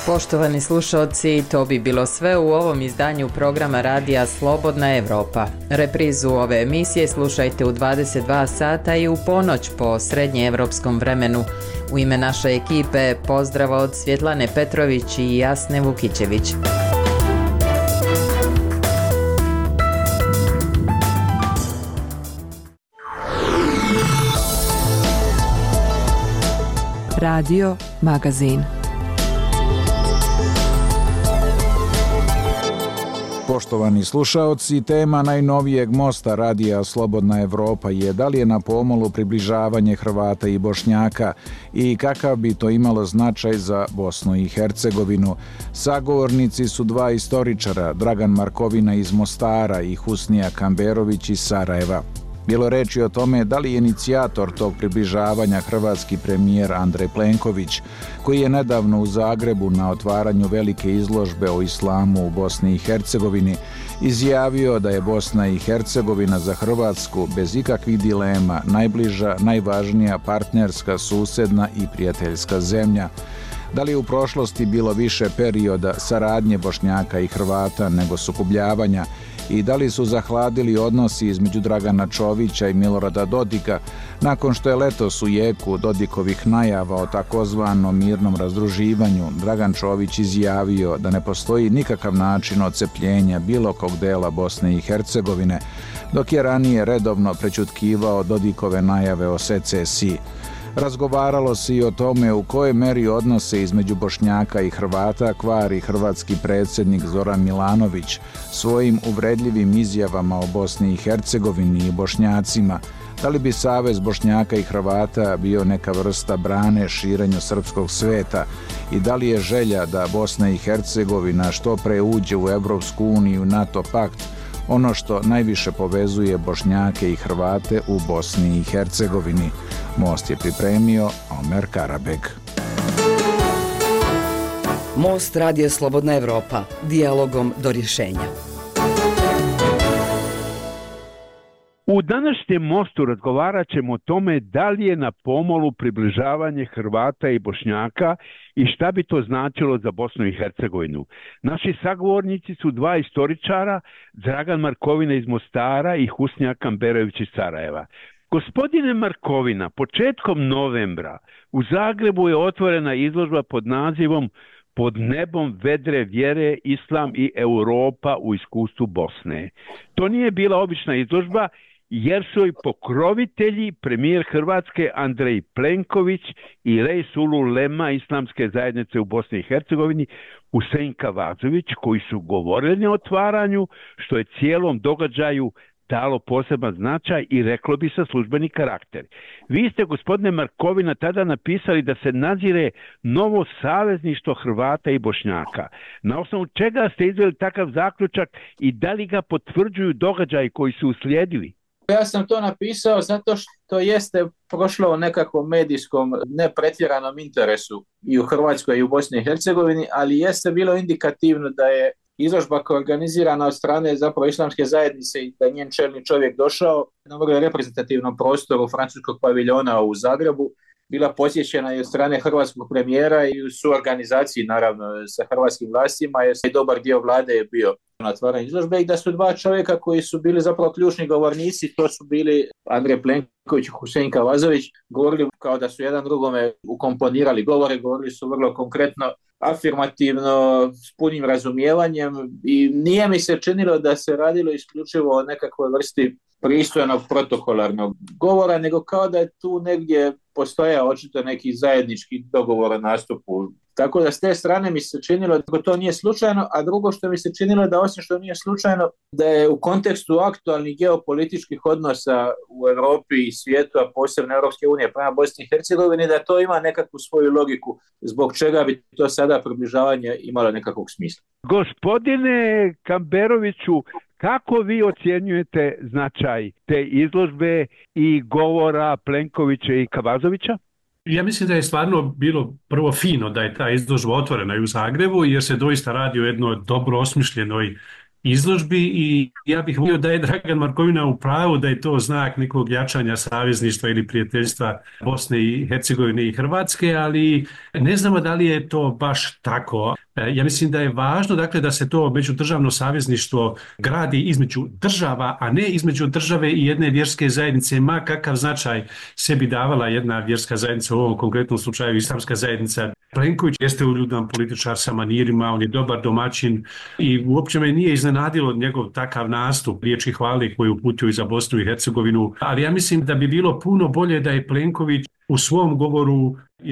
Poštovani slušalci, to bi bilo sve u ovom izdanju programa radija Slobodna Evropa. Reprizu ove emisije slušajte u dvadeset dva sata i u ponoć po srednjeevropskom vremenu. U ime naše ekipe pozdrav od Svjetlane Petrović i Jasne Vukićević. Radio Magazin. Poštovani slušaoci, tema najnovijeg mosta radija Slobodna Evropa je da li je na pomolu približavanje Hrvata i Bošnjaka i kakav bi to imalo značaj za Bosnu i Hercegovinu. Sagovornici su dva istoričara, Dragan Markovina iz Mostara i Husnija Kamberović iz Sarajeva. Bilo reči o tome da li je inicijator tog približavanja hrvatski premijer Andrej Plenković, koji je nedavno u Zagrebu na otvaranju velike izložbe o islamu u Bosni i Hercegovini izjavio da je Bosna i Hercegovina za Hrvatsku bez ikakvih dilema najbliža, najvažnija partnerska, susedna i prijateljska zemlja. Da li je u prošlosti bilo više perioda saradnje Bošnjaka i Hrvata nego sukobljavanja i da li su zahladili odnosi između Dragana Čovića i Milorada Dodika nakon što je letos u jeku Dodikovih najava o takozvanom mirnom razdruživanju Dragan Čović izjavio da ne postoji nikakav način odcepljenja bilo kog dela Bosne i Hercegovine, dok je ranije redovno prećutkivao Dodikove najave o secesiji. Razgovaralo se i o tome u kojoj meri odnose između Bošnjaka i Hrvata kvari hrvatski predsjednik Zoran Milanović svojim uvredljivim izjavama o Bosni i Hercegovini i Bošnjacima. Da li bi Savez Bošnjaka i Hrvata bio neka vrsta brane širenju srpskog sveta i da li je želja da Bosna i Hercegovina što pre uđe u Evropsku uniju i NATO pakt ono što najviše povezuje Bošnjake i Hrvate u Bosni i Hercegovini. Most je pripremio Omer Karabeg. Most radija Slobodna Evropa. Dijalogom do rješenja. U današnjem mostu razgovarat ćemo o tome da li je na pomolu približavanje Hrvata i Bošnjaka i šta bi to značilo za Bosnu i Hercegovinu. Naši sagovornici su dva istoričara, Dragan Markovina iz Mostara i Husnija Kamberović iz Sarajeva. Gospodine Markovina, početkom novembra u Zagrebu je otvorena izložba pod nazivom Pod nebom vedre vjere, Islam i Europa u iskustvu Bosne. To nije bila obična izložba jer su i pokrovitelji premijer Hrvatske Andrej Plenković i Reis ulema Islamske zajednice u Bosni i Hercegovini Husein Kavazović, koji su govorili na otvaranju, što je cijelom događaju dalo poseban značaj i reklo bi sa službeni karakter. Vi ste, gospodine Markovina, tada napisali da se nadzire novo savezništvo Hrvata i Bošnjaka. Na osnovu čega ste izveli takav zaključak i da li ga potvrđuju događaji koji su uslijedili? Ja sam to napisao zato što jeste prošlo u nekakvom medijskom nepretjeranom interesu i u Hrvatskoj i u Bosni i Hercegovini, ali jeste bilo indikativno da je izložba koja je organizirana od strane zapravo Islamske zajednice i da je njen čelni čovjek došao na vrlo reprezentativnom prostoru francuskog paviljona u Zagrebu, bila posjećena i od strane hrvatskog premijera i u suorganizaciji naravno sa hrvatskim vlastima, jer i dobar dio vlade je bio na otvaranju izložbe i da su dva čovjeka koji su bili zapravo ključni govornici, to su bili Andrej Plenković i Husein Kavazović, govorili kao da su jedan drugome ukomponirali govore, govorili su vrlo konkretno, afirmativno, s punim razumijevanjem i nije mi se činilo da se radilo isključivo o nekakvoj vrsti pristojnog protokolarnog govora, nego kao da je tu negdje postojao očito neki zajednički dogovor o nastupu. Tako da s te strane mi se činilo da to nije slučajno, a drugo što mi se činilo da osim što nije slučajno, da je u kontekstu aktualnih geopolitičkih odnosa u Europi i svijetu, a posebno Europske unije prema Bosni i Hercegovini, da to ima nekakvu svoju logiku zbog čega bi to sada približavanje imalo nekakvog smisla. Gospodine Kamberoviću, kako vi ocjenjujete značaj te izložbe i govora Plenkovića i Kavazovića? Ja mislim da je stvarno bilo prvo fino da je ta izložba otvorena i u Zagrebu, jer se doista radi o jednoj dobro osmišljenoj izložbi i ja bih volio da je Dragan Markovina u pravu da je to znak nekog jačanja savezništva ili prijateljstva Bosne i Hercegovine i Hrvatske, ali ne znamo da li je to baš tako. Ja mislim da je važno dakle, da se to međudržavno savezništvo gradi između država, a ne između države i jedne vjerske zajednice, ma kakav značaj sebi davala jedna vjerska zajednica, u ovom konkretnom slučaju islamska zajednica. Plenković jeste uljudan političar sa manirima, on je dobar domaćin i uopće me nije iznenadilo njegov takav nastup, riječi hvale koju uputio i za Bosnu i Hercegovinu, ali ja mislim da bi bilo puno bolje da je Plenković u svom govoru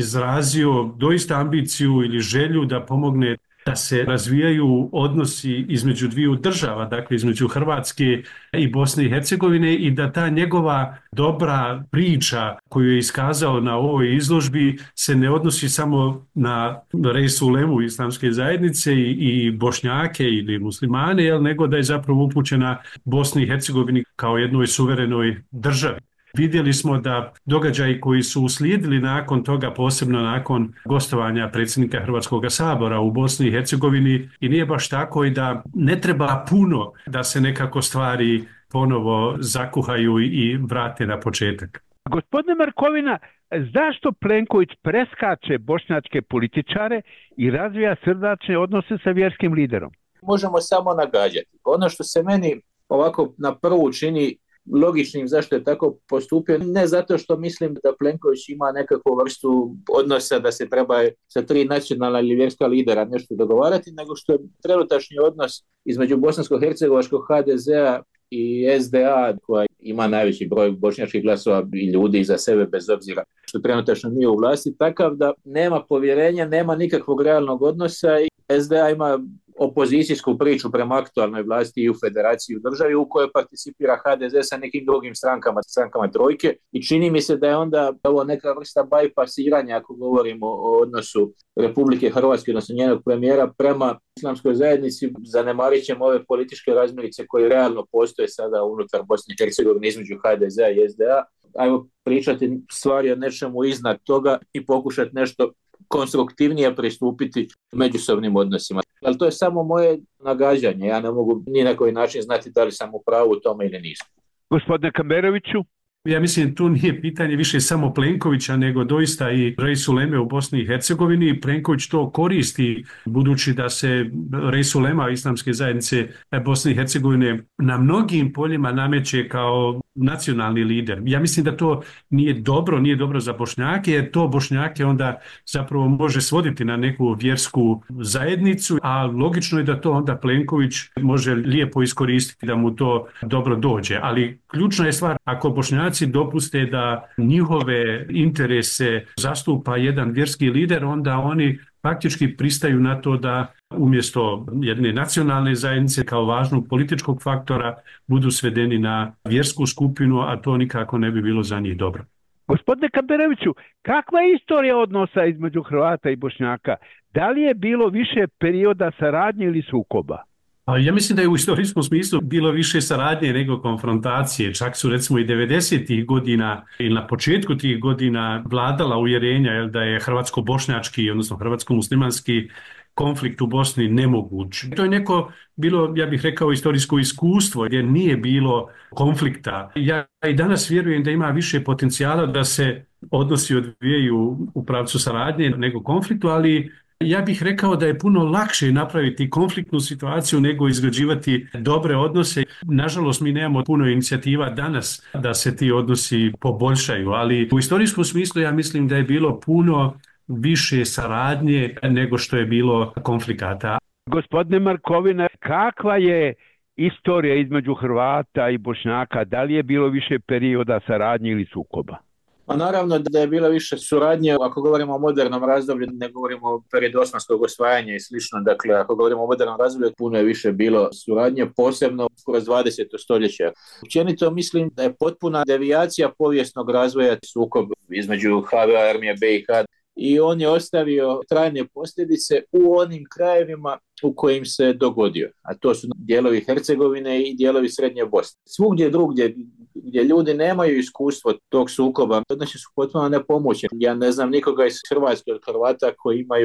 izrazio doista ambiciju ili želju da pomogne da se razvijaju odnosi između dviju država, dakle između Hrvatske i Bosne i Hercegovine i da ta njegova dobra priča koju je iskazao na ovoj izložbi se ne odnosi samo na res ulemu islamske zajednice i, i Bošnjake ili muslimane, jel, nego da je zapravo upućena Bosni i Hercegovini kao jednoj suverenoj državi. Vidjeli smo da događaji koji su uslijedili nakon toga, posebno nakon gostovanja predsjednika Hrvatskog sabora u Bosni i Hercegovini, i nije baš tako i da ne treba puno da se nekako stvari ponovo zakuhaju i vrate na početak. Gospodine Markovina, zašto Plenković preskače bošnjačke političare i razvija srdačne odnose sa vjerskim liderom? Možemo samo nagađati. Ono što se meni ovako na prvu čini logičnim zašto je tako postupio, ne zato što mislim da Plenković ima nekakvu vrstu odnosa da se treba sa tri nacionalna ili vjerska lidera nešto dogovarati, nego što je trenutačni odnos između bosansko-hercegovačkog ha de zea i es de a, koja ima najveći broj bošnjačkih glasova i ljudi iza sebe bez obzira što trenutačno nije u vlasti, takav da nema povjerenja, nema nikakvog realnog odnosa i es de a ima opozicijsku priču prema aktualnoj vlasti i u federaciji u državi u kojoj participira ha de ze sa nekim drugim strankama, strankama trojke i čini mi se da je onda ovo neka vrsta bajpasiranja ako govorimo o odnosu Republike Hrvatske, odnosno njenog premijera prema islamskoj zajednici, zanemarit ćemo ove političke razmirice koje realno postoje sada unutar Bosne i Hercegovine između ha de zea i es de a. Ajmo pričati stvari o nečemu iznad toga i pokušati nešto konstruktivnije pristupiti međusobnim odnosima. Ali to je samo moje nagađanje. Ja ne mogu ni na koji način znati da li sam u pravu u tome ili nisam. Gospodine Kamberoviću? Ja mislim tu nije pitanje više samo Plenkovića, nego doista i Reis uleme u Bosni i Hercegovini. Plenković to koristi budući da se Reis ulema islamske zajednice Bosne i Hercegovine na mnogim poljima nameće kao nacionalni lider. Ja mislim da to nije dobro, nije dobro za Bošnjake, jer to Bošnjake onda zapravo može svoditi na neku vjersku zajednicu, a logično je da to onda Plenković može lijepo iskoristiti da mu to dobro dođe. Ali ključna je stvar, ako Bošnjaci dopuste da njihove interese zastupa jedan vjerski lider, onda oni faktički pristaju na to da umjesto jedne nacionalne zajednice kao važnog političkog faktora budu svedeni na vjersku skupinu, a to nikako ne bi bilo za njih dobro. Gospodine Kamberoviću, kakva je istorija odnosa između Hrvata i Bošnjaka? Da li je bilo više perioda saradnje ili sukoba? Ja mislim da je u istorijskom smislu bilo više saradnje nego konfrontacije. Čak su recimo i devedesetih godina ili na početku tih godina vladala uvjerenja jel, da je hrvatsko-bošnjački, odnosno hrvatsko-muslimanski konflikt u Bosni nemoguć. To je neko bilo, ja bih rekao, istorijsko iskustvo gdje nije bilo konflikta. Ja i danas vjerujem da ima više potencijala da se odnosi odvijaju u pravcu saradnje nego konfliktu, ali ja bih rekao da je puno lakše napraviti konfliktnu situaciju nego izgrađivati dobre odnose. Nažalost, mi nemamo puno inicijativa danas da se ti odnosi poboljšaju, ali u istorijskom smislu ja mislim da je bilo puno više saradnje nego što je bilo konflikata. Gospodine Markovina, kakva je istorija između Hrvata i Bošnjaka? Da li je bilo više perioda saradnje ili sukoba? Pa naravno da je bilo više suradnje, ako govorimo o modernom razdoblju, ne govorimo o periodu osmanskog osvajanja i slično, dakle ako govorimo o modernom razdoblju, puno je više bilo suradnje, posebno kroz dvadeseto stoljeće. Općenito mislim da je potpuna devijacija povijesnog razvoja sukob između ha ve a armije be i ha i on je ostavio trajne posljedice u onim krajevima u kojim se dogodio, a to su dijelovi Hercegovine i dijelovi Srednje Bosne. Svugdje drugdje gdje ljudi nemaju iskustvo tog sukoba, odnosi su potpuno nepomoćni. Ja ne znam nikoga iz Hrvatske od Hrvata koji imaju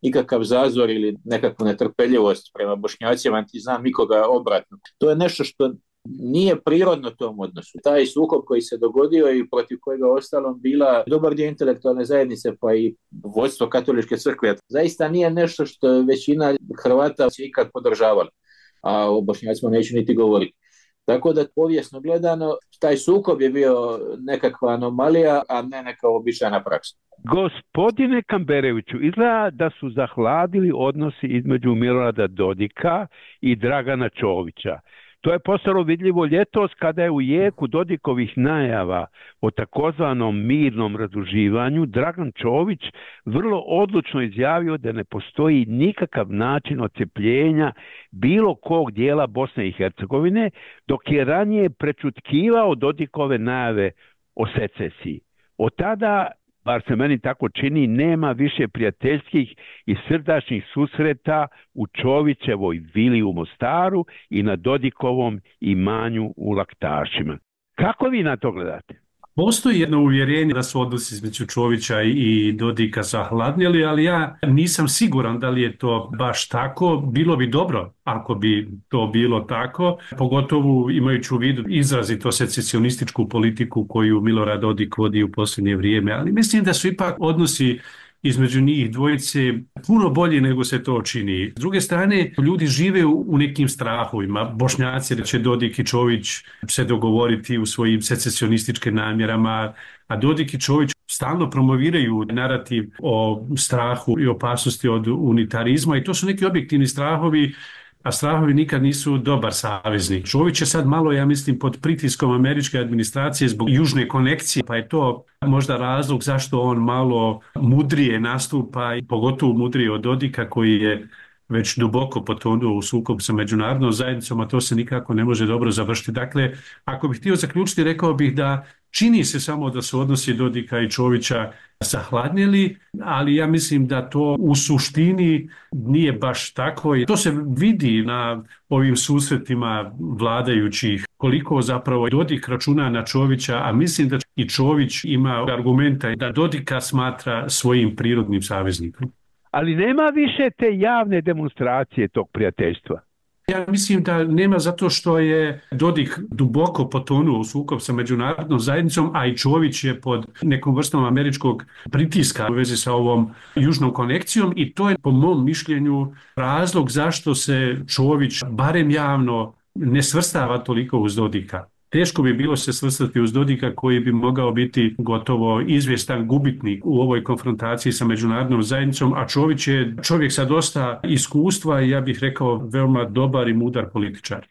ikakav zazor ili nekakvu netrpeljivost prema Bošnjacima, niti znam nikoga obratno. To je nešto što nije prirodno tom odnosu. Taj sukob koji se dogodio i protiv kojega ostalom bila dobar dio intelektualne zajednice pa i vodstvo katoličke crkve, zaista nije nešto što većina Hrvata se ikad podržavala, a o Bošnjacima neću niti govoriti. Tako da povijesno gledano, taj sukob je bio nekakva anomalija, a ne neka običajna praksa. Gospodine Kambereviću, izgleda da su zahladili odnosi između Milorada Dodika i Dragana Čovića. To je postalo vidljivo ljetos kada je u jeku Dodikovih najava o takozvanom mirnom raduživanju Dragan Čović vrlo odlučno izjavio da ne postoji nikakav način odcepljenja bilo kog dijela Bosne i Hercegovine, dok je ranije prečutkivao Dodikove najave o secesiji. Od tada, bar se meni tako čini, nema više prijateljskih i srdačnih susreta u Čovićevoj vili u Mostaru i na Dodikovom imanju u Laktašima. Kako vi na to gledate? Postoji jedno uvjerenje da su odnosi između Čovića i Dodika zahladnjeli, ali ja nisam siguran da li je to baš tako. Bilo bi dobro ako bi to bilo tako, pogotovo imajući u vidu izrazito secesionističku politiku koju Milorad Dodik vodi u posljednje vrijeme, ali mislim da su ipak odnosi između njih dvojice puno bolje nego se to čini. S druge strane, ljudi žive u nekim strahovima. Bošnjaci da će Dodik i Čović se dogovoriti u svojim secesionističkim namjerama, a Dodik i Čović stalno promoviraju narativ o strahu i opasnosti od unitarizma i to su neki objektivni strahovi, a strahovi nikad nisu dobar saveznik. Čović je sad malo, ja mislim, pod pritiskom američke administracije zbog južne konekcije, pa je to možda razlog zašto on malo mudrije nastupa, i pogotovo mudrije od Dodika koji je već duboko potonuo u sukob sa međunarodnom zajednicom, a to se nikako ne može dobro završiti. Dakle, ako bih htio zaključiti, rekao bih da čini se samo da su odnosi Dodika i Čovića zahladnjeli, ali ja mislim da to u suštini nije baš tako. I to se vidi na ovim susretima vladajućih, koliko zapravo Dodik računa na Čovića, a mislim da i Čović ima argumenta da Dodika smatra svojim prirodnim saveznikom. Ali nema više te javne demonstracije tog prijateljstva. Ja mislim da nema zato što je Dodik duboko potonuo u sukob sa međunarodnom zajednicom, a i Čović je pod nekom vrstom američkog pritiska u vezi sa ovom južnom konekcijom i to je po mom mišljenju razlog zašto se Čović barem javno ne svrstava toliko uz Dodika. Teško bi bilo se svrstati uz Dodika koji bi mogao biti gotovo izvjestan gubitnik u ovoj konfrontaciji sa međunarodnom zajednicom, a Čović je čovjek sa dosta iskustva i ja bih rekao veoma dobar i mudar političar.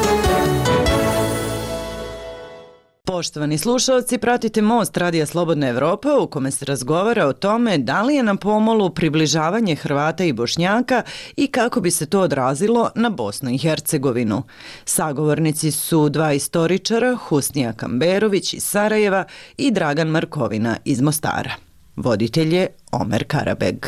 Poštovani slušalci, pratite Most Radija Slobodna Evropa u kome se razgovara o tome da li je na pomolu približavanje Hrvata i Bošnjaka i kako bi se to odrazilo na Bosnu i Hercegovinu. Sagovornici su dva istoričara, Husnija Kamberović iz Sarajeva i Dragan Markovina iz Mostara. Voditelj je Omer Karabeg.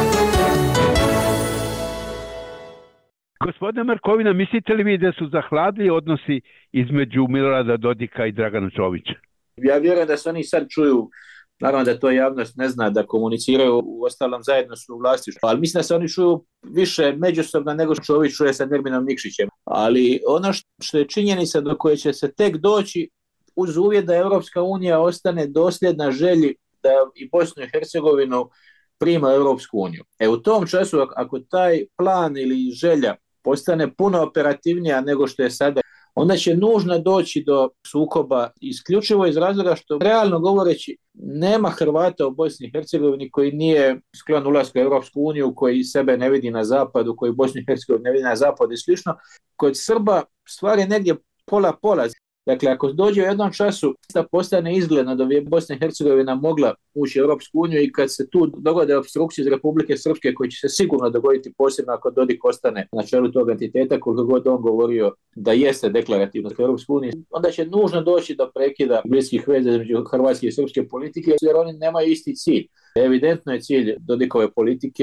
Gospodine Markovina, mislite li vi da su zahladili odnosi između Milorada Dodika i Dragana Čovića? Ja vjerujem da se oni sad čuju, naravno da to javnost ne zna, da komuniciraju, u ostalom zajedno su u vlasti, ali mislim da se oni čuju više međusobno nego što Čović čuje sa Nerminom Nikšićem. Ali ono što je činjenica do koje će se tek doći uz uvjet da Europska unija ostane dosljedna želji da i Bosnu i Hercegovinu prima Europsku uniju. E u tom času, ako taj plan ili želja postane puno operativnija nego što je sada, onda će nužno doći do sukoba isključivo iz razloga što, realno govoreći, nema Hrvata u Bosni i Hercegovini koji nije sklon ulasku u Europsku uniju, koji sebe ne vidi na zapadu, koji Bosnu i Hercegovini ne vidi na zapadu i slično. Kod Srba stvar je negdje pola-pola. Dakle, ako dođe u jednom času da postane izgledno da bi Bosna i Hercegovina mogla ući u Europsku uniju i kad se tu dogode opstrukcije iz Republike Srpske, koji će se sigurno dogoditi posebno ako Dodik ostane na čelu tog entiteta, koliko god on govorio da jeste deklarativno u Europsku uniju, onda će nužno doći do prekida bliskih veza između hrvatske i srpske politike, jer oni nemaju isti cilj. Evidentno je cilj Dodikove politike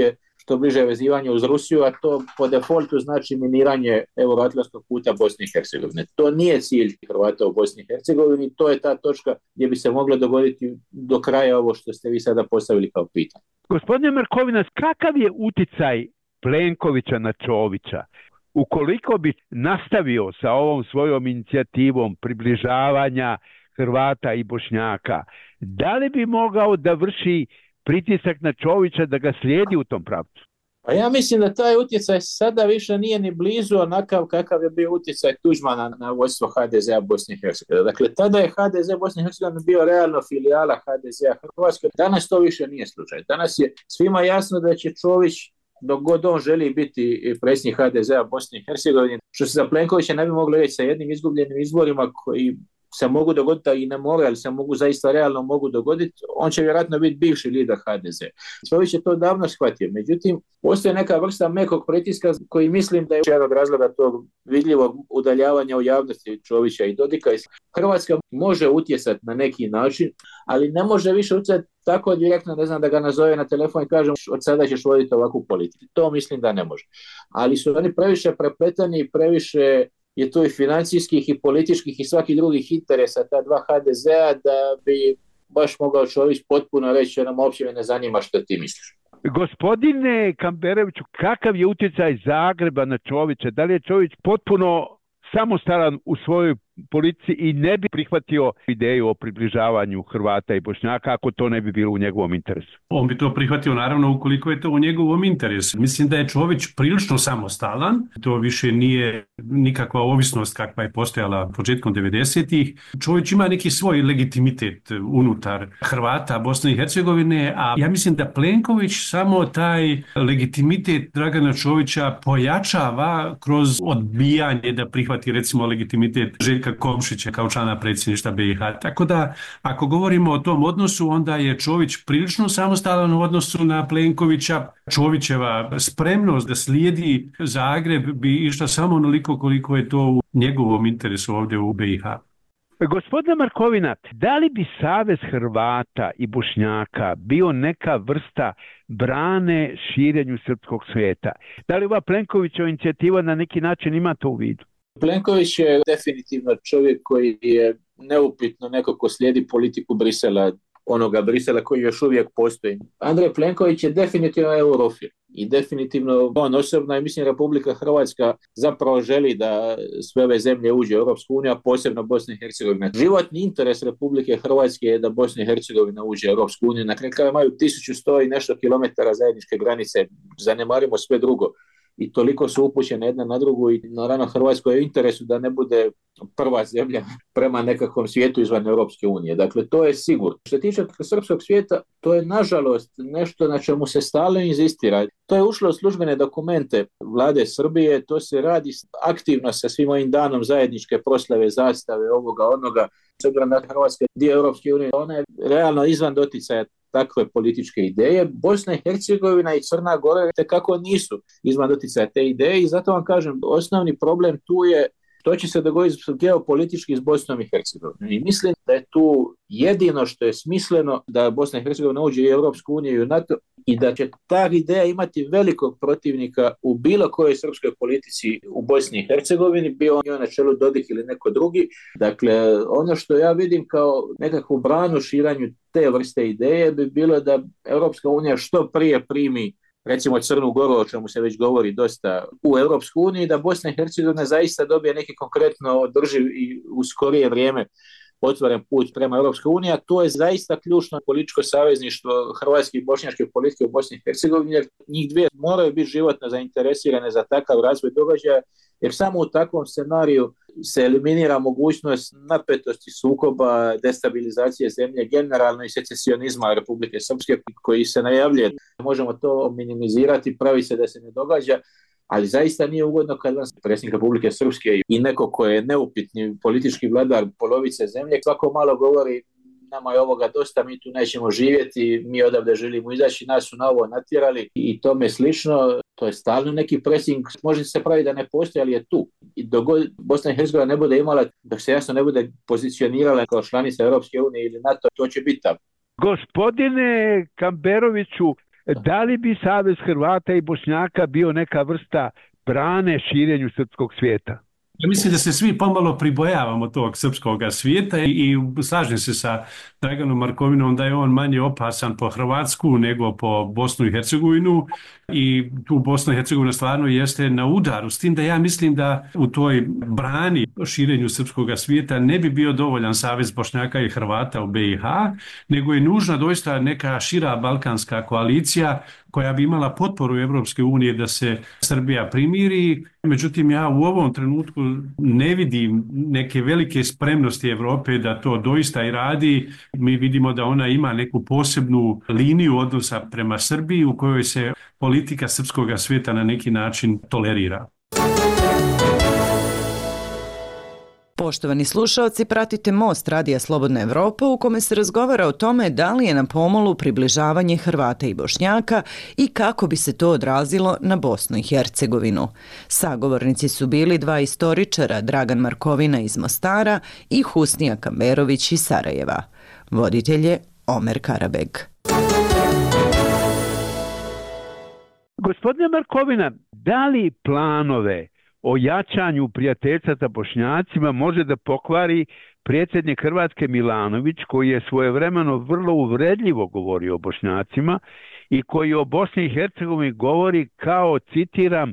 što bliže vezivanje uz Rusiju, a to po defaultu znači miniranje euroatlantskog puta Bosne i Hercegovine. To nije cilj Hrvata u Bosni i Hercegovini, to je ta točka gdje bi se moglo dogoditi do kraja ovo što ste vi sada postavili kao pitanje. Gospodine Markovinac, kakav je uticaj Plenkovića na Čovića? Ukoliko bi nastavio sa ovom svojom inicijativom približavanja Hrvata i Bošnjaka, da li bi mogao da vrši pritisak na Čovića da ga slijedi u tom pravcu? Pa ja mislim da taj utjecaj sada više nije ni blizu onakav kakav je bio utjecaj Tuđmana na vodstvo ha de zea Bosne i Hercegovine. Dakle, tada je ha de ze Bosne i Hercegovine bio realno filijala ha de zea Hrvatske. Danas to više nije slučaj. Danas je svima jasno da će Čović, dok god on želi biti predsjednik ha de zea Bosne i Hercegovine, što se za Plenkovića ne bi moglo reći sa jednim izgubljenim izborima koji se mogu dogoditi, a i ne moraju, ali se mogu zaista realno mogu dogoditi, on će vjerojatno biti bivši lider ha de ze. Čović je to davno shvatio. Međutim, postoje neka vrsta mekog pritiska koji mislim da je jedan od razloga tog vidljivog udaljavanja u javnosti Čovića i Dodika. Hrvatska može utjecati na neki način, ali ne može više utjecati tako direktno, ne znam, da ga nazove na telefon i kažem od sada ćeš voditi ovakvu politiku. To mislim da ne može. Ali su oni previše prepletani i previše je tu i financijskih i političkih i svakih drugih interesa ta dva ha de zea da bi baš mogao Čović potpuno reći da nam uopće me ne zanima što ti misliš. Gospodine Kamberoviću, kakav je utjecaj Zagreba na Čovića? Da li je Čović potpuno samostalan u svojoj politici i ne bi prihvatio ideju o približavanju Hrvata i Bošnjaka ako to ne bi bilo u njegovom interesu? On bi to prihvatio naravno ukoliko je to u njegovom interesu. Mislim da je Čović prilično samostalan, to više nije nikakva ovisnost kakva je postojala početkom devedesetih. Čović ima neki svoj legitimitet unutar Hrvata Bosne i Hercegovine, a ja mislim da Plenković samo taj legitimitet Dragana Čovića pojačava kroz odbijanje da prihvati recimo legitimitet Željka Komšića kao člana predsjedništva be i ha. Tako da, ako govorimo o tom odnosu, onda je Čović prilično samostalan u odnosu na Plenkovića. Čovićeva spremnost da slijedi Zagreb bi išla samo onoliko koliko je to u njegovom interesu ovdje u be i ha. Gospodine Markovina, da li bi Savez Hrvata i Bošnjaka bio neka vrsta brane širenju srpskog svijeta? Da li ova Plenkovićeva inicijativa na neki način ima to u vidu? Plenković je definitivno čovjek koji je neupitno neko ko slijedi politiku Brisela, onoga Brisela koji još uvijek postoji. Andrej Plenković je definitivno eurofil i definitivno on osobno i mislim Republika Hrvatska zapravo želi da sve ove zemlje uđe u Europsku uniju, a posebno Bosna i Hercegovina. Životni interes Republike Hrvatske je da Bosna i Hercegovina uđe u Europsku uniju. Na kraju imaju tisuću sto i nešto kilometara zajedničke granice, zanemarimo sve drugo. I toliko su upućene jedna na drugu i naravno Hrvatskoj je u interesu da ne bude prva zemlja prema nekakvom svijetu izvan Europske unije. Dakle, to je sigurno. Što se tiče srpskog svijeta, to je nažalost nešto na čemu se stalno inzistira. To je ušlo u službene dokumente vlade Srbije, to se radi aktivno sa svim ovim danom zajedničke proslave, zastave, ovoga, onoga. S obzirom da Hrvatska dio Europske unije, ona je realno izvan doticaja takve političke ideje. Bosna i Hercegovina i Crna Gora tekako nisu izvan doticaja te ideje i zato vam kažem, osnovni problem tu je što će se dogoditi geopolitički s Bosnom i Hercegovinom. I mislim da je tu jedino što je smisleno da Bosna i Hercegovina uđe i u Europsku uniju i u NATO i da će ta ideja imati velikog protivnika u bilo kojoj srpskoj politici u Bosni i Hercegovini, bio on na čelu Dodik ili neko drugi. Dakle, ono što ja vidim kao nekakvu branu širanju te vrste ideje bi bilo da Europska unija što prije primi recimo Crnu Goru, o čemu se već govori dosta u Europsku uniju, da Bosna i Hercegovina zaista dobije neki konkretno održiv i u skorije vrijeme otvoren put prema Europskoj uniji, a to je zaista ključno političko savezništvo hrvatske i bošnjačke politike u Bosni i Hercegovini, jer njih dvije moraju biti životno zainteresirane za takav razvoj događaja, jer samo u takvom scenariju se eliminira mogućnost napetosti, sukoba, destabilizacije zemlje, generalno i secesionizma Republike Srpske koji se najavljuje. Možemo to minimizirati, pravi se da se ne događa, ali zaista nije ugodno kad vam predsjednik Republike Srpske i neko ko je neupitni politički vladar polovice zemlje svako malo govori nama je ovoga dosta, mi tu nećemo živjeti, mi odavde želimo izaći, nas su na ovo natjerali i tome slično. To je stalno neki pressing, može se pravi da ne postoji, ali je tu. I dok Bosna i Hercegovina ne bude imala, dok se jasno ne bude pozicionirala kao članica Europske unije ili NATO, to će biti tako. Gospodine Kamberoviću, Da li bi Savez Hrvata i Bošnjaka bio neka vrsta brane širenju srpskog svijeta? Ja mislim da se svi pomalo pribojavamo tog srpskog svijeta i, i slažem se sa Draganom Markovinom da je on manje opasan po Hrvatsku nego po Bosnu i Hercegovinu i tu Bosna i Hercegovina stvarno jeste na udaru, s tim da ja mislim da u toj brani širenju srpskog svijeta ne bi bio dovoljan Savez Bošnjaka i Hrvata u be i ha, nego je nužna doista neka šira balkanska koalicija koja bi imala potporu Evropske unije da se Srbija primiri. Međutim, ja u ovom trenutku ne vidim neke velike spremnosti Evrope da to doista i radi. Mi vidimo da ona ima neku posebnu liniju odnosa prema Srbiji u kojoj se politika srpskog svijeta na neki način tolerira. Poštovani slušaoci, pratite Most Radija Slobodna Evropa u kome se razgovara o tome da li je na pomolu približavanje Hrvata i Bošnjaka i kako bi se to odrazilo na Bosnu i Hercegovinu. Sagovornici su bili dva istoričara, Dragan Markovina iz Mostara i Husnija Kamberović iz Sarajeva. Voditelj je Omer Karabeg. Gospodine Markovina, da li planove o jačanju prijateljstva sa Bošnjacima može da pokvari predsjednik Hrvatske Milanović, koji je svojevremeno vrlo uvredljivo govorio o Bošnjacima i koji o Bosni i Hercegovini govori kao, citiram,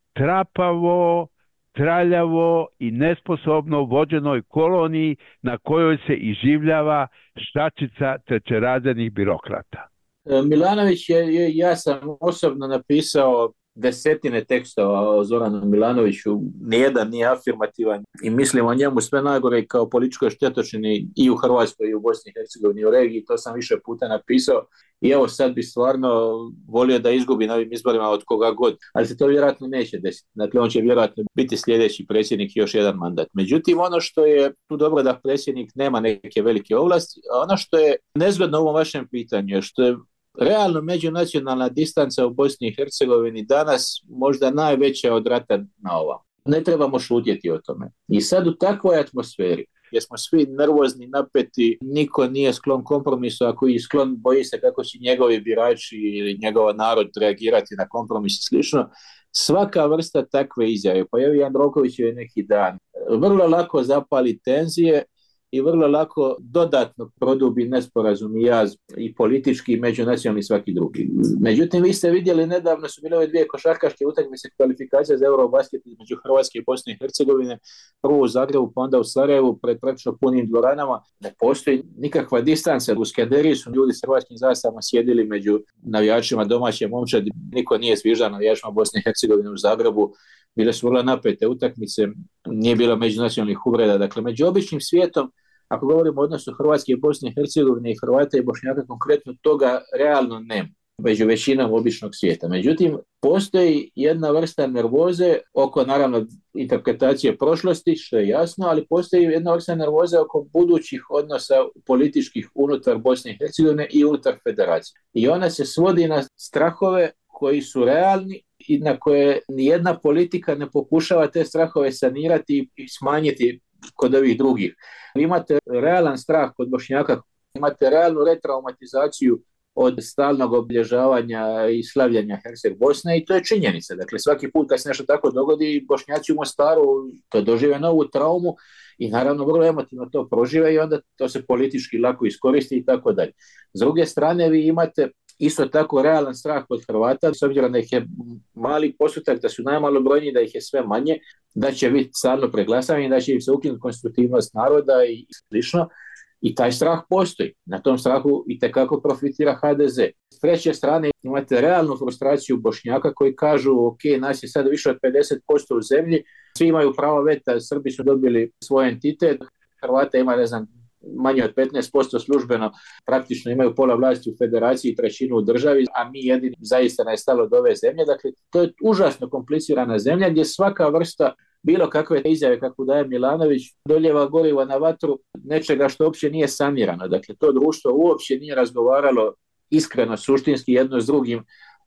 trapavo, traljavo i nesposobno vođenoj koloniji na kojoj se iživljava štačica trećerazrednih birokrata. Milanović je, ja sam osobno napisao desetine tekstova o Zoranu Milanoviću, nijedan nije afirmativan i mislim o njemu sve najgore kao političkoj štetočini i u Hrvatskoj i u Bosni i Hercegovini i u regiji, to sam više puta napisao i evo sad bi stvarno volio da izgubi na ovim izborima od koga god, ali se to vjerojatno neće desiti. Dakle, on će vjerojatno biti sljedeći predsjednik još jedan mandat. Međutim, ono što je tu dobro da predsjednik nema neke velike ovlasti, a ono što je nezgodno u ovom vašem pitanju je što je realno međunacionalna distanca u Bosni i Hercegovini danas možda najveća od rata na ovam. Ne trebamo šutjeti o tome. I sad u takvoj atmosferi, gdje smo svi nervozni, napeti, niko nije sklon kompromisu, ako je sklon boji se kako će njegovi birači ili njegov narod reagirati na kompromis i slično, svaka vrsta takve izjave, pa evo Jandroković je neki dan, vrlo lako zapali tenzije i vrlo lako dodatno produbi nesporazum i jaz i politički i međunacionalni i svaki drugi. Međutim, vi ste vidjeli, nedavno su bile ove dvije košarkaške utakmice kvalifikacije za Eurobasket između Hrvatske i Bosne i Hercegovine, prvo u Zagrebu, pa onda u Sarajevu, pred praktično punim dvoranama. Ne postoji nikakva distanca. U Skenderiji su ljudi s hrvatskim zastavama sjedili među navijačima domaće momčadi. Niko nije zviždao navijačima Bosne i Hercegovine u Zagrebu. Bile su vrlo napete utakmice, nije bilo međunacionalnih uvreda. Dakle, među običnim svijetom, ako govorimo o odnosu Hrvatske i Bosne i Hercegovine i Hrvata i Bošnjaka, konkretno toga realno nema među većinom običnog svijeta. Međutim, postoji jedna vrsta nervoze oko, naravno, interpretacije prošlosti, što je jasno, ali postoji jedna vrsta nervoze oko budućih odnosa političkih unutar Bosne i Hercegovine i unutar federacije. I ona se svodi na strahove koji su realni i na koje nijedna politika ne pokušava te strahove sanirati i smanjiti kod ovih drugih. Vi imate realan strah kod Bošnjaka, imate realnu retraumatizaciju od stalnog obilježavanja i slavljanja Herceg Bosne i to je činjenica. Dakle, svaki put kad se nešto tako dogodi, Bošnjaci u Mostaru to dožive novu traumu i naravno vrlo emotivno to prožive i onda to se politički lako iskoristi i tako dalje. S druge strane, vi imate isto tako realan strah kod Hrvata, s obzirom da ih je mali postotak, da su najmalo brojni, da ih je sve manje, da će biti stalno preglasavanje, da će im se ukinuti konstitutivnost naroda i slično. I taj strah postoji. Na tom strahu itekako profitira ha de ze. S treće strane imate realnu frustraciju Bošnjaka koji kažu ok, nas je sad više od pedeset posto u zemlji, svi imaju pravo veta, Srbi su dobili svoj entitet, Hrvata ima, ne znam, manje od petnaest posto službeno, praktično imaju pola vlasti u federaciji i trećinu u državi, a mi jedini zaista ne stalo od ove zemlje. Dakle, to je užasno komplicirana zemlja gdje svaka vrsta bilo kakve izjave kako daje Milanović doljeva goriva na vatru nečega što uopće nije sanirano. Dakle, to društvo uopće nije razgovaralo iskreno, suštinski jedno s drugim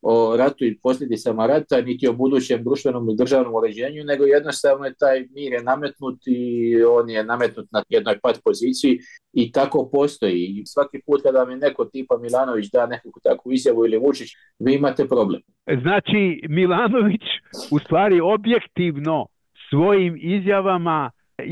o ratu i posljedicama rata, niti o budućem društvenom i državnom uređenju, nego jednostavno je taj mir je nametnut i on je nametnut na jednoj pat poziciji i tako postoji. I svaki put kada mi neko tipa Milanović da nekakvu takvu izjavu ili Vučić, vi imate problem. Znači, Milanović u stvari objektivno svojim izjavama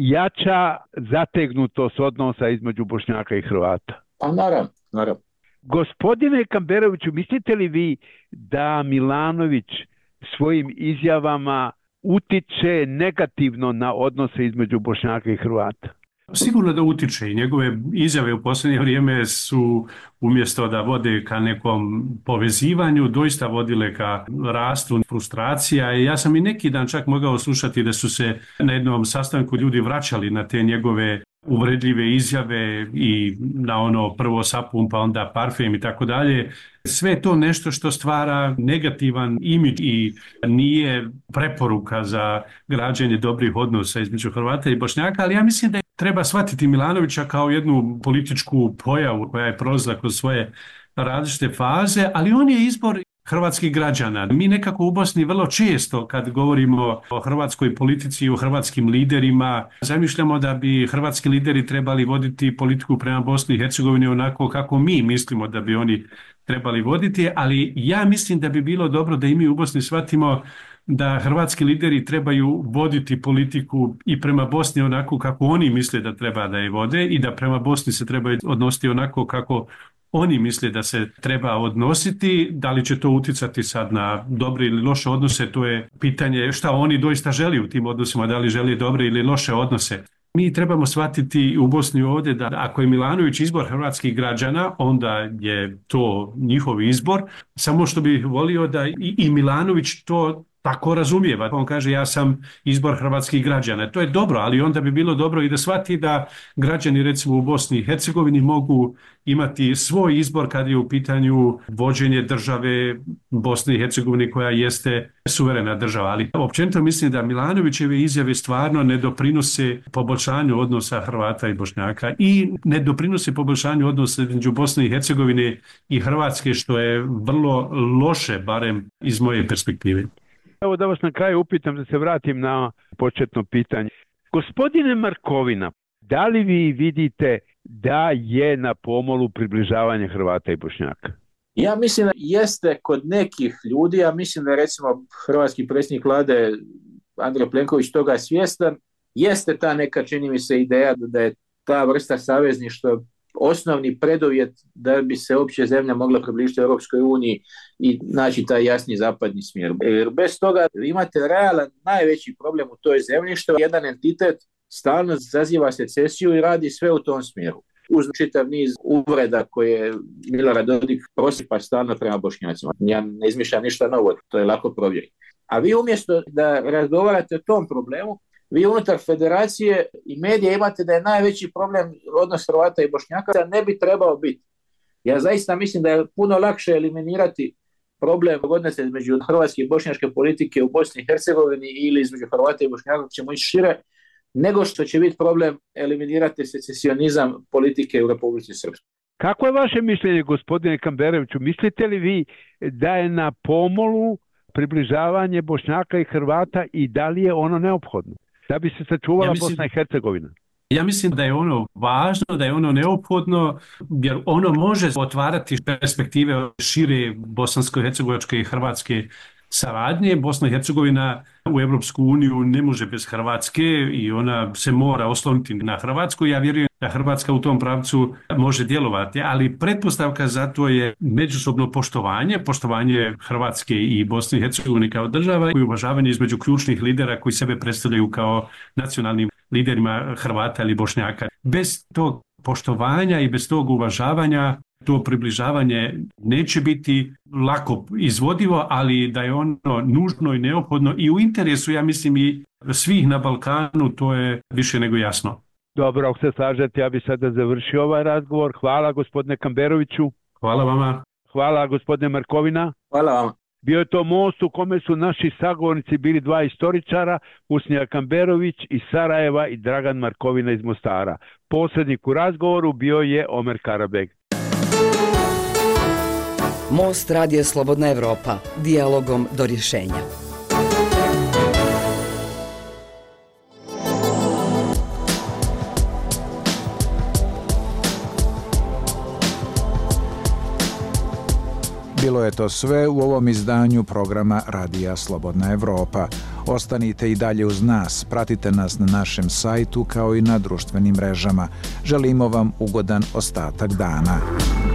jača zategnutost odnosa između Bošnjaka i Hrvata. Pa naravno, naravno. Gospodine Kamberoviću, mislite li vi da Milanović svojim izjavama utiče negativno na odnose između Bošnjaka i Hrvata? Sigurno da utiče i njegove izjave u posljednje vrijeme su umjesto da vode ka nekom povezivanju, doista vodile ka rastu frustracija. I ja sam i neki dan čak mogao slušati da su se na jednom sastanku ljudi vraćali na te njegove uvredljive izjave i na ono prvo sapun pa onda parfem i tako dalje. Sve to nešto što stvara negativan imidž i nije preporuka za građenje dobrih odnosa između Hrvata i Bošnjaka, ali ja mislim da treba shvatiti Milanovića kao jednu političku pojavu koja je prolazila kroz svoje različite faze, ali on je izbor hrvatskih građana. Mi nekako u Bosni vrlo često kad govorimo o hrvatskoj politici i o hrvatskim liderima, zamišljamo da bi hrvatski lideri trebali voditi politiku prema Bosni i Hercegovini onako kako mi mislimo da bi oni trebali voditi, ali ja mislim da bi bilo dobro da i mi u Bosni shvatimo da hrvatski lideri trebaju voditi politiku i prema Bosni onako kako oni misle da treba da je vode i da prema Bosni se trebaju odnositi onako kako oni misle da se treba odnositi. Da li će to utjecati sad na dobre ili loše odnose, to je pitanje šta oni doista želi u tim odnosima, da li želi dobre ili loše odnose. Mi trebamo shvatiti u Bosni ovdje da ako je Milanović izbor hrvatskih građana, onda je to njihov izbor, samo što bih volio da i, i Milanović to tako razumijeva. On kaže ja sam izbor hrvatskih građana. To je dobro, ali onda bi bilo dobro i da shvati da građani recimo u Bosni i Hercegovini mogu imati svoj izbor kad je u pitanju vođenje države Bosne i Hercegovine koja jeste suverena država. Ali općenito mislim da Milanovićeve izjave stvarno ne doprinose poboljšanju odnosa Hrvata i Bošnjaka i ne doprinose poboljšanju odnosa između Bosne i Hercegovine i Hrvatske, što je vrlo loše, barem iz moje perspektive. Evo da vas na kraju upitam, da se vratim na početno pitanje. Gospodine Markovina, da li vi vidite da je na pomolu približavanje Hrvata i Bošnjaka? Ja mislim da jeste kod nekih ljudi, ja mislim da recimo hrvatski predsjednik vlade Andrej Plenković toga svjestan, jeste ta neka, čini mi se, ideja da je ta vrsta savezništva osnovni preduvjet da bi se uopće zemlja mogla približiti Europskoj uniji i naći taj jasni zapadni smjer. Jer bez toga imate realan najveći problem u toj zemlji, što jedan entitet stalno zaziva secesiju i radi sve u tom smjeru. Uz čitav niz uvreda koje Milorad Dodik prosipa stalno prema Bošnjacima. Ja ne izmišljam ništa novo, to je lako provjeriti. A vi umjesto da razgovarate o tom problemu, vi unutar federacije i medija imate da je najveći problem odnos Hrvata i Bošnjaka, da ne bi trebao biti. Ja zaista mislim da je puno lakše eliminirati problem odnosa između hrvatske i bošnjačke politike u Bosni i Hercegovini ili između Hrvata i Bošnjaka, ćemo ići šire, nego što će biti problem eliminirati secesionizam politike u Republici Srpskoj. Kako je vaše mišljenje, gospodine Kamberoviću? Mislite li vi da je na pomolu približavanje Bošnjaka i Hrvata i da li je ono neophodno da bi se sačuvala ja mislim, Bosna i Hercegovina? Ja mislim da je ono važno, da je ono neophodno, jer ono može otvarati perspektive šire bosansko-hercegovačke i hrvatske saradnje. Bosna i Hercegovina u Europsku uniju ne može bez Hrvatske i ona se mora osloniti na Hrvatsku. Ja vjerujem da Hrvatska u tom pravcu može djelovati, ali pretpostavka za to je međusobno poštovanje, poštovanje Hrvatske i Bosne i Hercegovine kao država i uvažavanje između ključnih lidera koji sebe predstavljaju kao nacionalnim liderima Hrvata ili Bošnjaka. Bez tog poštovanja i bez tog uvažavanja to približavanje neće biti lako izvodivo, ali da je ono nužno i neophodno i u interesu, ja mislim, i svih na Balkanu, to je više nego jasno. Dobro, ako se slažete, ja bih sada završio ovaj razgovor. Hvala gospodine Kamberoviću. Hvala vama. Hvala gospodine Markovina. Hvala vama. Bio je to most u kome su naši sagovornici bili dva istoričara, Husnija Kamberović iz Sarajeva i Dragan Markovina iz Mostara. Posrednik u razgovoru bio je Omer Karabeg. Most radija Slobodna Evropa, dijalogom do rješenja. Bilo je to sve u ovom izdanju programa Radija Slobodna Evropa. Ostanite i dalje uz nas, pratite nas na našem sajtu kao i na društvenim mrežama. Želimo vam ugodan ostatak dana.